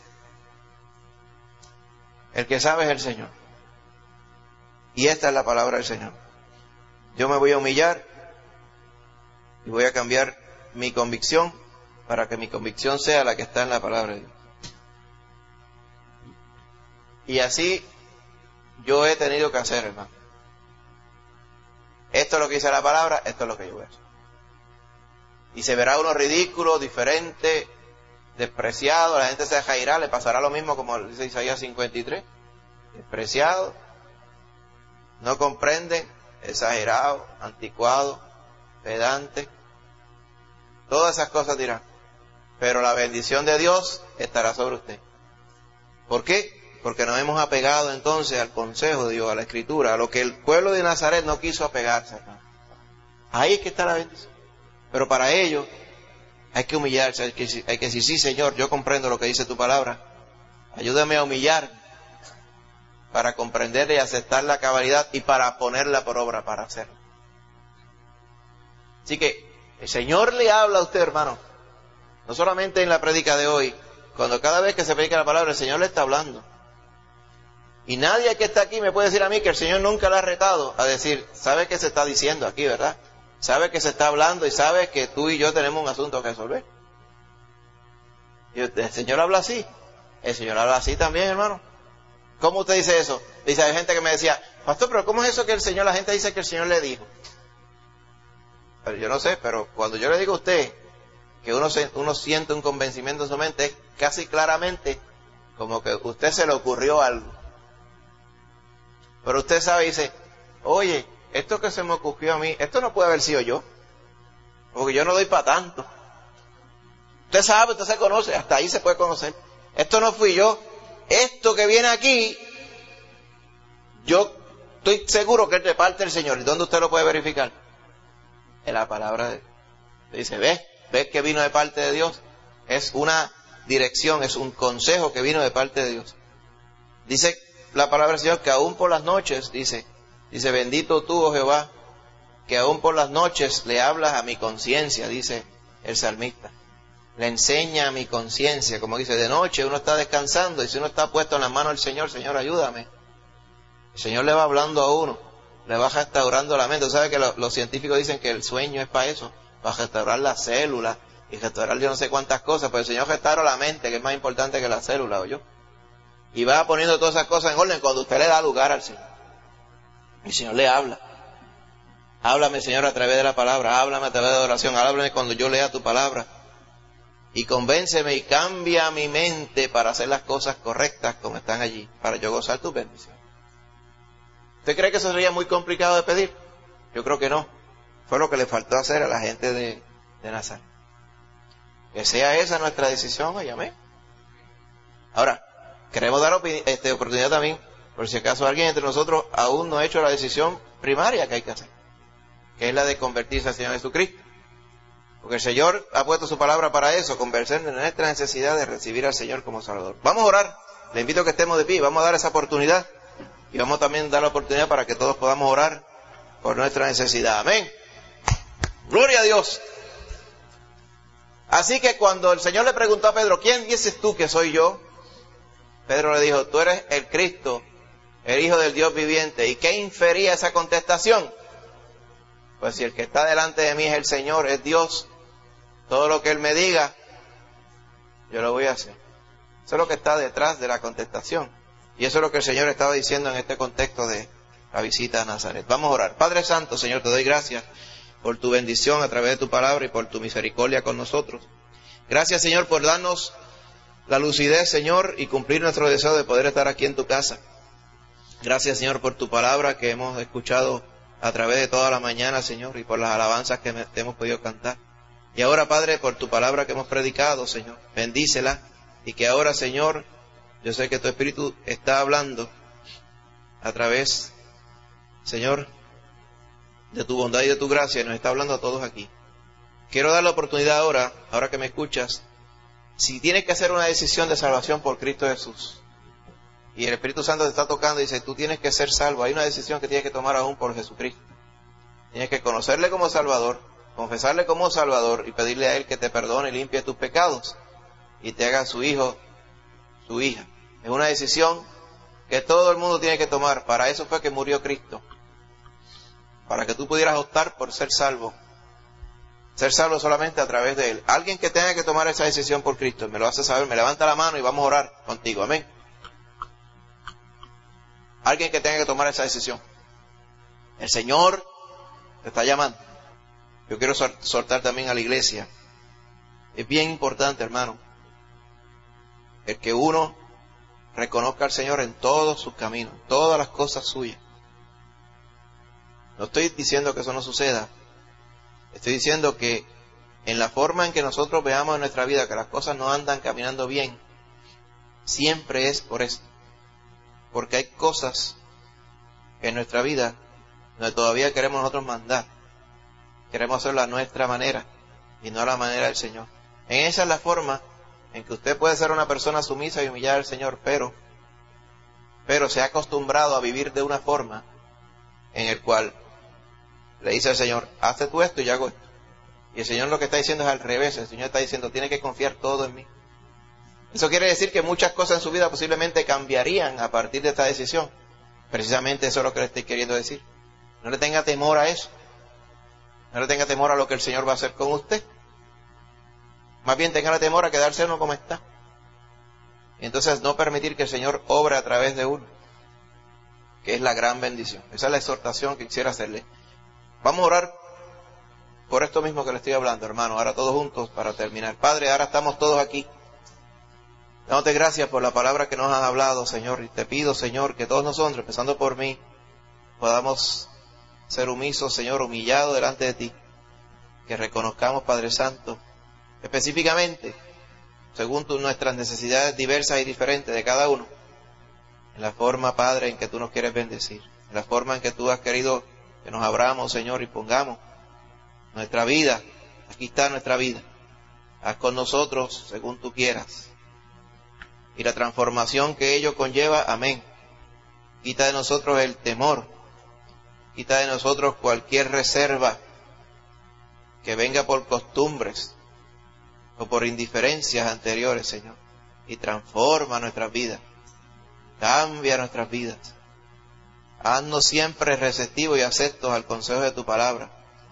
el que sabe es el Señor. Y esta es la palabra del Señor. Yo me voy a humillar y voy a cambiar mi convicción para que mi convicción sea la que está en la palabra de Dios. Y así yo he tenido que hacer, hermano. Esto es lo que dice la palabra, esto es lo que yo voy a hacer. Y se verá uno ridículo, diferente, despreciado, la gente se deja ir, le pasará lo mismo como dice Isaías 53, despreciado, no comprenden, exagerado, anticuado, pedante, todas esas cosas dirán, pero la bendición de Dios estará sobre usted. ¿Por qué? Porque nos hemos apegado entonces al consejo de Dios, a la Escritura, a lo que el pueblo de Nazaret no quiso apegarse, hermano. Ahí es que está la bendición. Pero para ello hay que humillarse, hay que decir, sí Señor, yo comprendo lo que dice tu palabra, ayúdame a humillarme para comprender y aceptar la cabalidad y para ponerla por obra, para hacerlo. Así que el Señor le habla a usted, hermano, no solamente en la prédica de hoy, cuando cada vez que se predica la palabra el Señor le está hablando. Y nadie que está aquí me puede decir a mí que el Señor nunca le ha retado a decir, ¿sabe qué se está diciendo aquí, verdad? Sabe que se está hablando y sabe que tú y yo tenemos un asunto que resolver. Y el Señor habla así. El Señor habla así también, hermano. ¿Cómo usted dice eso? Dice, hay gente que me decía, pastor, pero ¿cómo es eso que la gente dice que el Señor le dijo? Pero yo no sé, pero cuando yo le digo a usted que uno siente un convencimiento en su mente, es casi claramente como que a usted se le ocurrió algo. Pero usted sabe y dice, oye, esto que se me ocurrió a mí, esto no puede haber sido yo, porque yo no doy para tanto. Usted sabe, usted se conoce, hasta ahí se puede conocer. Esto no fui yo, esto que viene aquí, yo estoy seguro que es de parte del Señor. ¿Y dónde usted lo puede verificar? En la palabra de Dios. Dice, ¿ves que vino de parte de Dios? Es una dirección, es un consejo que vino de parte de Dios. Dice la palabra del Señor que aún por las noches, dice, bendito tú, oh Jehová, que aún por las noches le hablas a mi conciencia, dice el salmista. Le enseña a mi conciencia, como dice, de noche uno está descansando y si uno está puesto en las manos del Señor, Señor, ayúdame. El Señor le va hablando a uno, le va restaurando la mente. ¿Sabe que los científicos dicen que el sueño es para eso? Para restaurar las células y restaurar yo no sé cuántas cosas, pero el Señor restaura la mente, que es más importante que la célula, ¿oyó? Y va poniendo todas esas cosas en orden cuando usted le da lugar al Señor. El Señor le habla. Háblame, Señor, a través de la palabra. Háblame a través de la oración. Háblame cuando yo lea tu palabra. Y convénceme y cambia mi mente para hacer las cosas correctas como están allí, para yo gozar tu bendición. ¿Usted cree que eso sería muy complicado de pedir? Yo creo que no. Fue lo que le faltó hacer a la gente de Nazaret. Que sea esa nuestra decisión, y amén. Ahora, queremos dar oportunidad también, por si acaso alguien entre nosotros aún no ha hecho la decisión primaria que hay que hacer, que es la de convertirse al Señor Jesucristo. Porque el Señor ha puesto su palabra para eso, convencernos en nuestra necesidad de recibir al Señor como Salvador. Vamos a orar. Le invito a que estemos de pie. Vamos a dar esa oportunidad. Y vamos también a dar la oportunidad para que todos podamos orar por nuestra necesidad. Amén. Gloria a Dios. Así que cuando el Señor le preguntó a Pedro, ¿quién dices tú que soy yo? Pedro le dijo, tú eres el Cristo, el Hijo del Dios viviente. ¿Y qué infería esa contestación? Pues si el que está delante de mí es el Señor, es Dios, todo lo que Él me diga, yo lo voy a hacer. Eso es lo que está detrás de la contestación. Y eso es lo que el Señor estaba diciendo en este contexto de la visita a Nazaret. Vamos a orar. Padre Santo, Señor, te doy gracias por tu bendición a través de tu palabra y por tu misericordia con nosotros. Gracias, Señor, por darnos la lucidez, Señor, y cumplir nuestro deseo de poder estar aquí en tu casa. Gracias, Señor, por tu palabra que hemos escuchado a través de toda la mañana, Señor, y por las alabanzas que te hemos podido cantar. Y ahora, Padre, por tu palabra que hemos predicado, Señor, bendícela, y que ahora, Señor, yo sé que tu Espíritu está hablando a través, Señor, de tu bondad y de tu gracia, y nos está hablando a todos aquí. Quiero dar la oportunidad ahora que me escuchas, si tienes que hacer una decisión de salvación por Cristo Jesús, y el Espíritu Santo te está tocando y dice, tú tienes que ser salvo, hay una decisión que tienes que tomar aún por Jesucristo. Tienes que conocerle como Salvador, confesarle como Salvador, y pedirle a Él que te perdone y limpie tus pecados, y te haga su hijo, su hija. Es una decisión que todo el mundo tiene que tomar. Para eso fue que murió Cristo, para que tú pudieras optar por ser salvo solamente a través de Él. Alguien que tenga que tomar esa decisión por Cristo, me lo hace saber, me levanta la mano y vamos a orar contigo, amén. Alguien que tenga que tomar esa decisión. El Señor te está llamando. Yo quiero soltar también a la iglesia. Es bien importante, hermano, el que uno reconozca al Señor en todos sus caminos, todas las cosas suyas. No estoy diciendo que eso no suceda. Estoy diciendo que en la forma en que nosotros veamos en nuestra vida que las cosas no andan caminando bien, siempre es por eso. Porque hay cosas en nuestra vida donde todavía queremos nosotros mandar. Queremos hacerlo a nuestra manera y no a la manera del Señor. En esa es la forma en que usted puede ser una persona sumisa y humillar al Señor, pero se ha acostumbrado a vivir de una forma en el cual le dice al Señor, hazte tú esto y yo hago esto. Y el Señor lo que está diciendo es al revés. El Señor está diciendo, tienes que confiar todo en mí. Eso quiere decir que muchas cosas en su vida posiblemente cambiarían a partir de esta decisión. Precisamente eso es lo que le estoy queriendo decir. No le tenga temor a eso. No le tenga temor a lo que el Señor va a hacer con usted. Más bien tenga temor a quedarse uno como está. Y entonces no permitir que el Señor obre a través de uno, que es la gran bendición. Esa es la exhortación que quisiera hacerle. Vamos a orar por esto mismo que le estoy hablando, hermano. Ahora todos juntos para terminar. Padre, ahora estamos todos aquí. Dándote gracias por la palabra que nos has hablado, Señor. Y te pido, Señor, que todos nosotros, empezando por mí, podamos ser omisos, Señor, humillados delante de ti. Que reconozcamos, Padre Santo, específicamente, según nuestras necesidades diversas y diferentes de cada uno, en la forma, Padre, en que tú nos quieres bendecir, en la forma en que tú has querido que nos abramos, Señor, y pongamos nuestra vida. Aquí está nuestra vida. Haz con nosotros según tú quieras. Y la transformación que ello conlleva, amén. Quita de nosotros el temor. Quita de nosotros cualquier reserva que venga por costumbres o por indiferencias anteriores, Señor. Y transforma nuestras vidas. Cambia nuestras vidas. Haznos siempre receptivos y aceptos al consejo de tu palabra,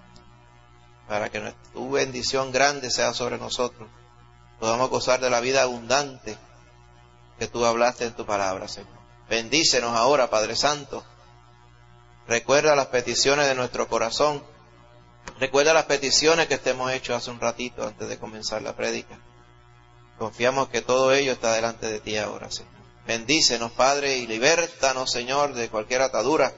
para que tu bendición grande sea sobre nosotros. Podamos gozar de la vida abundante que tú hablaste en tu palabra, Señor. Bendícenos ahora, Padre Santo. Recuerda las peticiones de nuestro corazón. Recuerda las peticiones que te hemos hecho hace un ratito antes de comenzar la prédica. Confiamos que todo ello está delante de ti ahora, Señor. Bendícenos, Padre, y libértanos, Señor, de cualquier atadura.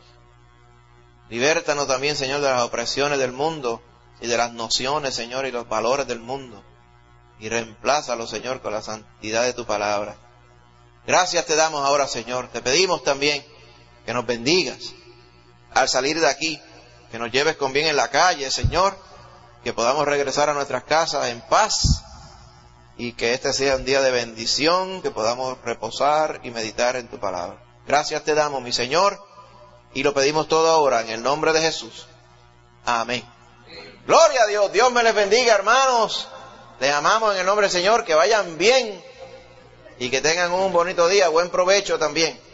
Libértanos también, Señor, de las opresiones del mundo y de las nociones, Señor, y los valores del mundo. Y reemplázalos, Señor, con la santidad de tu palabra. Gracias te damos ahora, Señor. Te pedimos también que nos bendigas al salir de aquí, que nos lleves con bien en la calle, Señor, que podamos regresar a nuestras casas en paz y que este sea un día de bendición, que podamos reposar y meditar en tu palabra. Gracias te damos, mi Señor, y lo pedimos todo ahora en el nombre de Jesús. Amén. Gloria a Dios. Dios me les bendiga, hermanos. Les amamos en el nombre del Señor. Que vayan bien y que tengan un bonito día. Buen provecho también.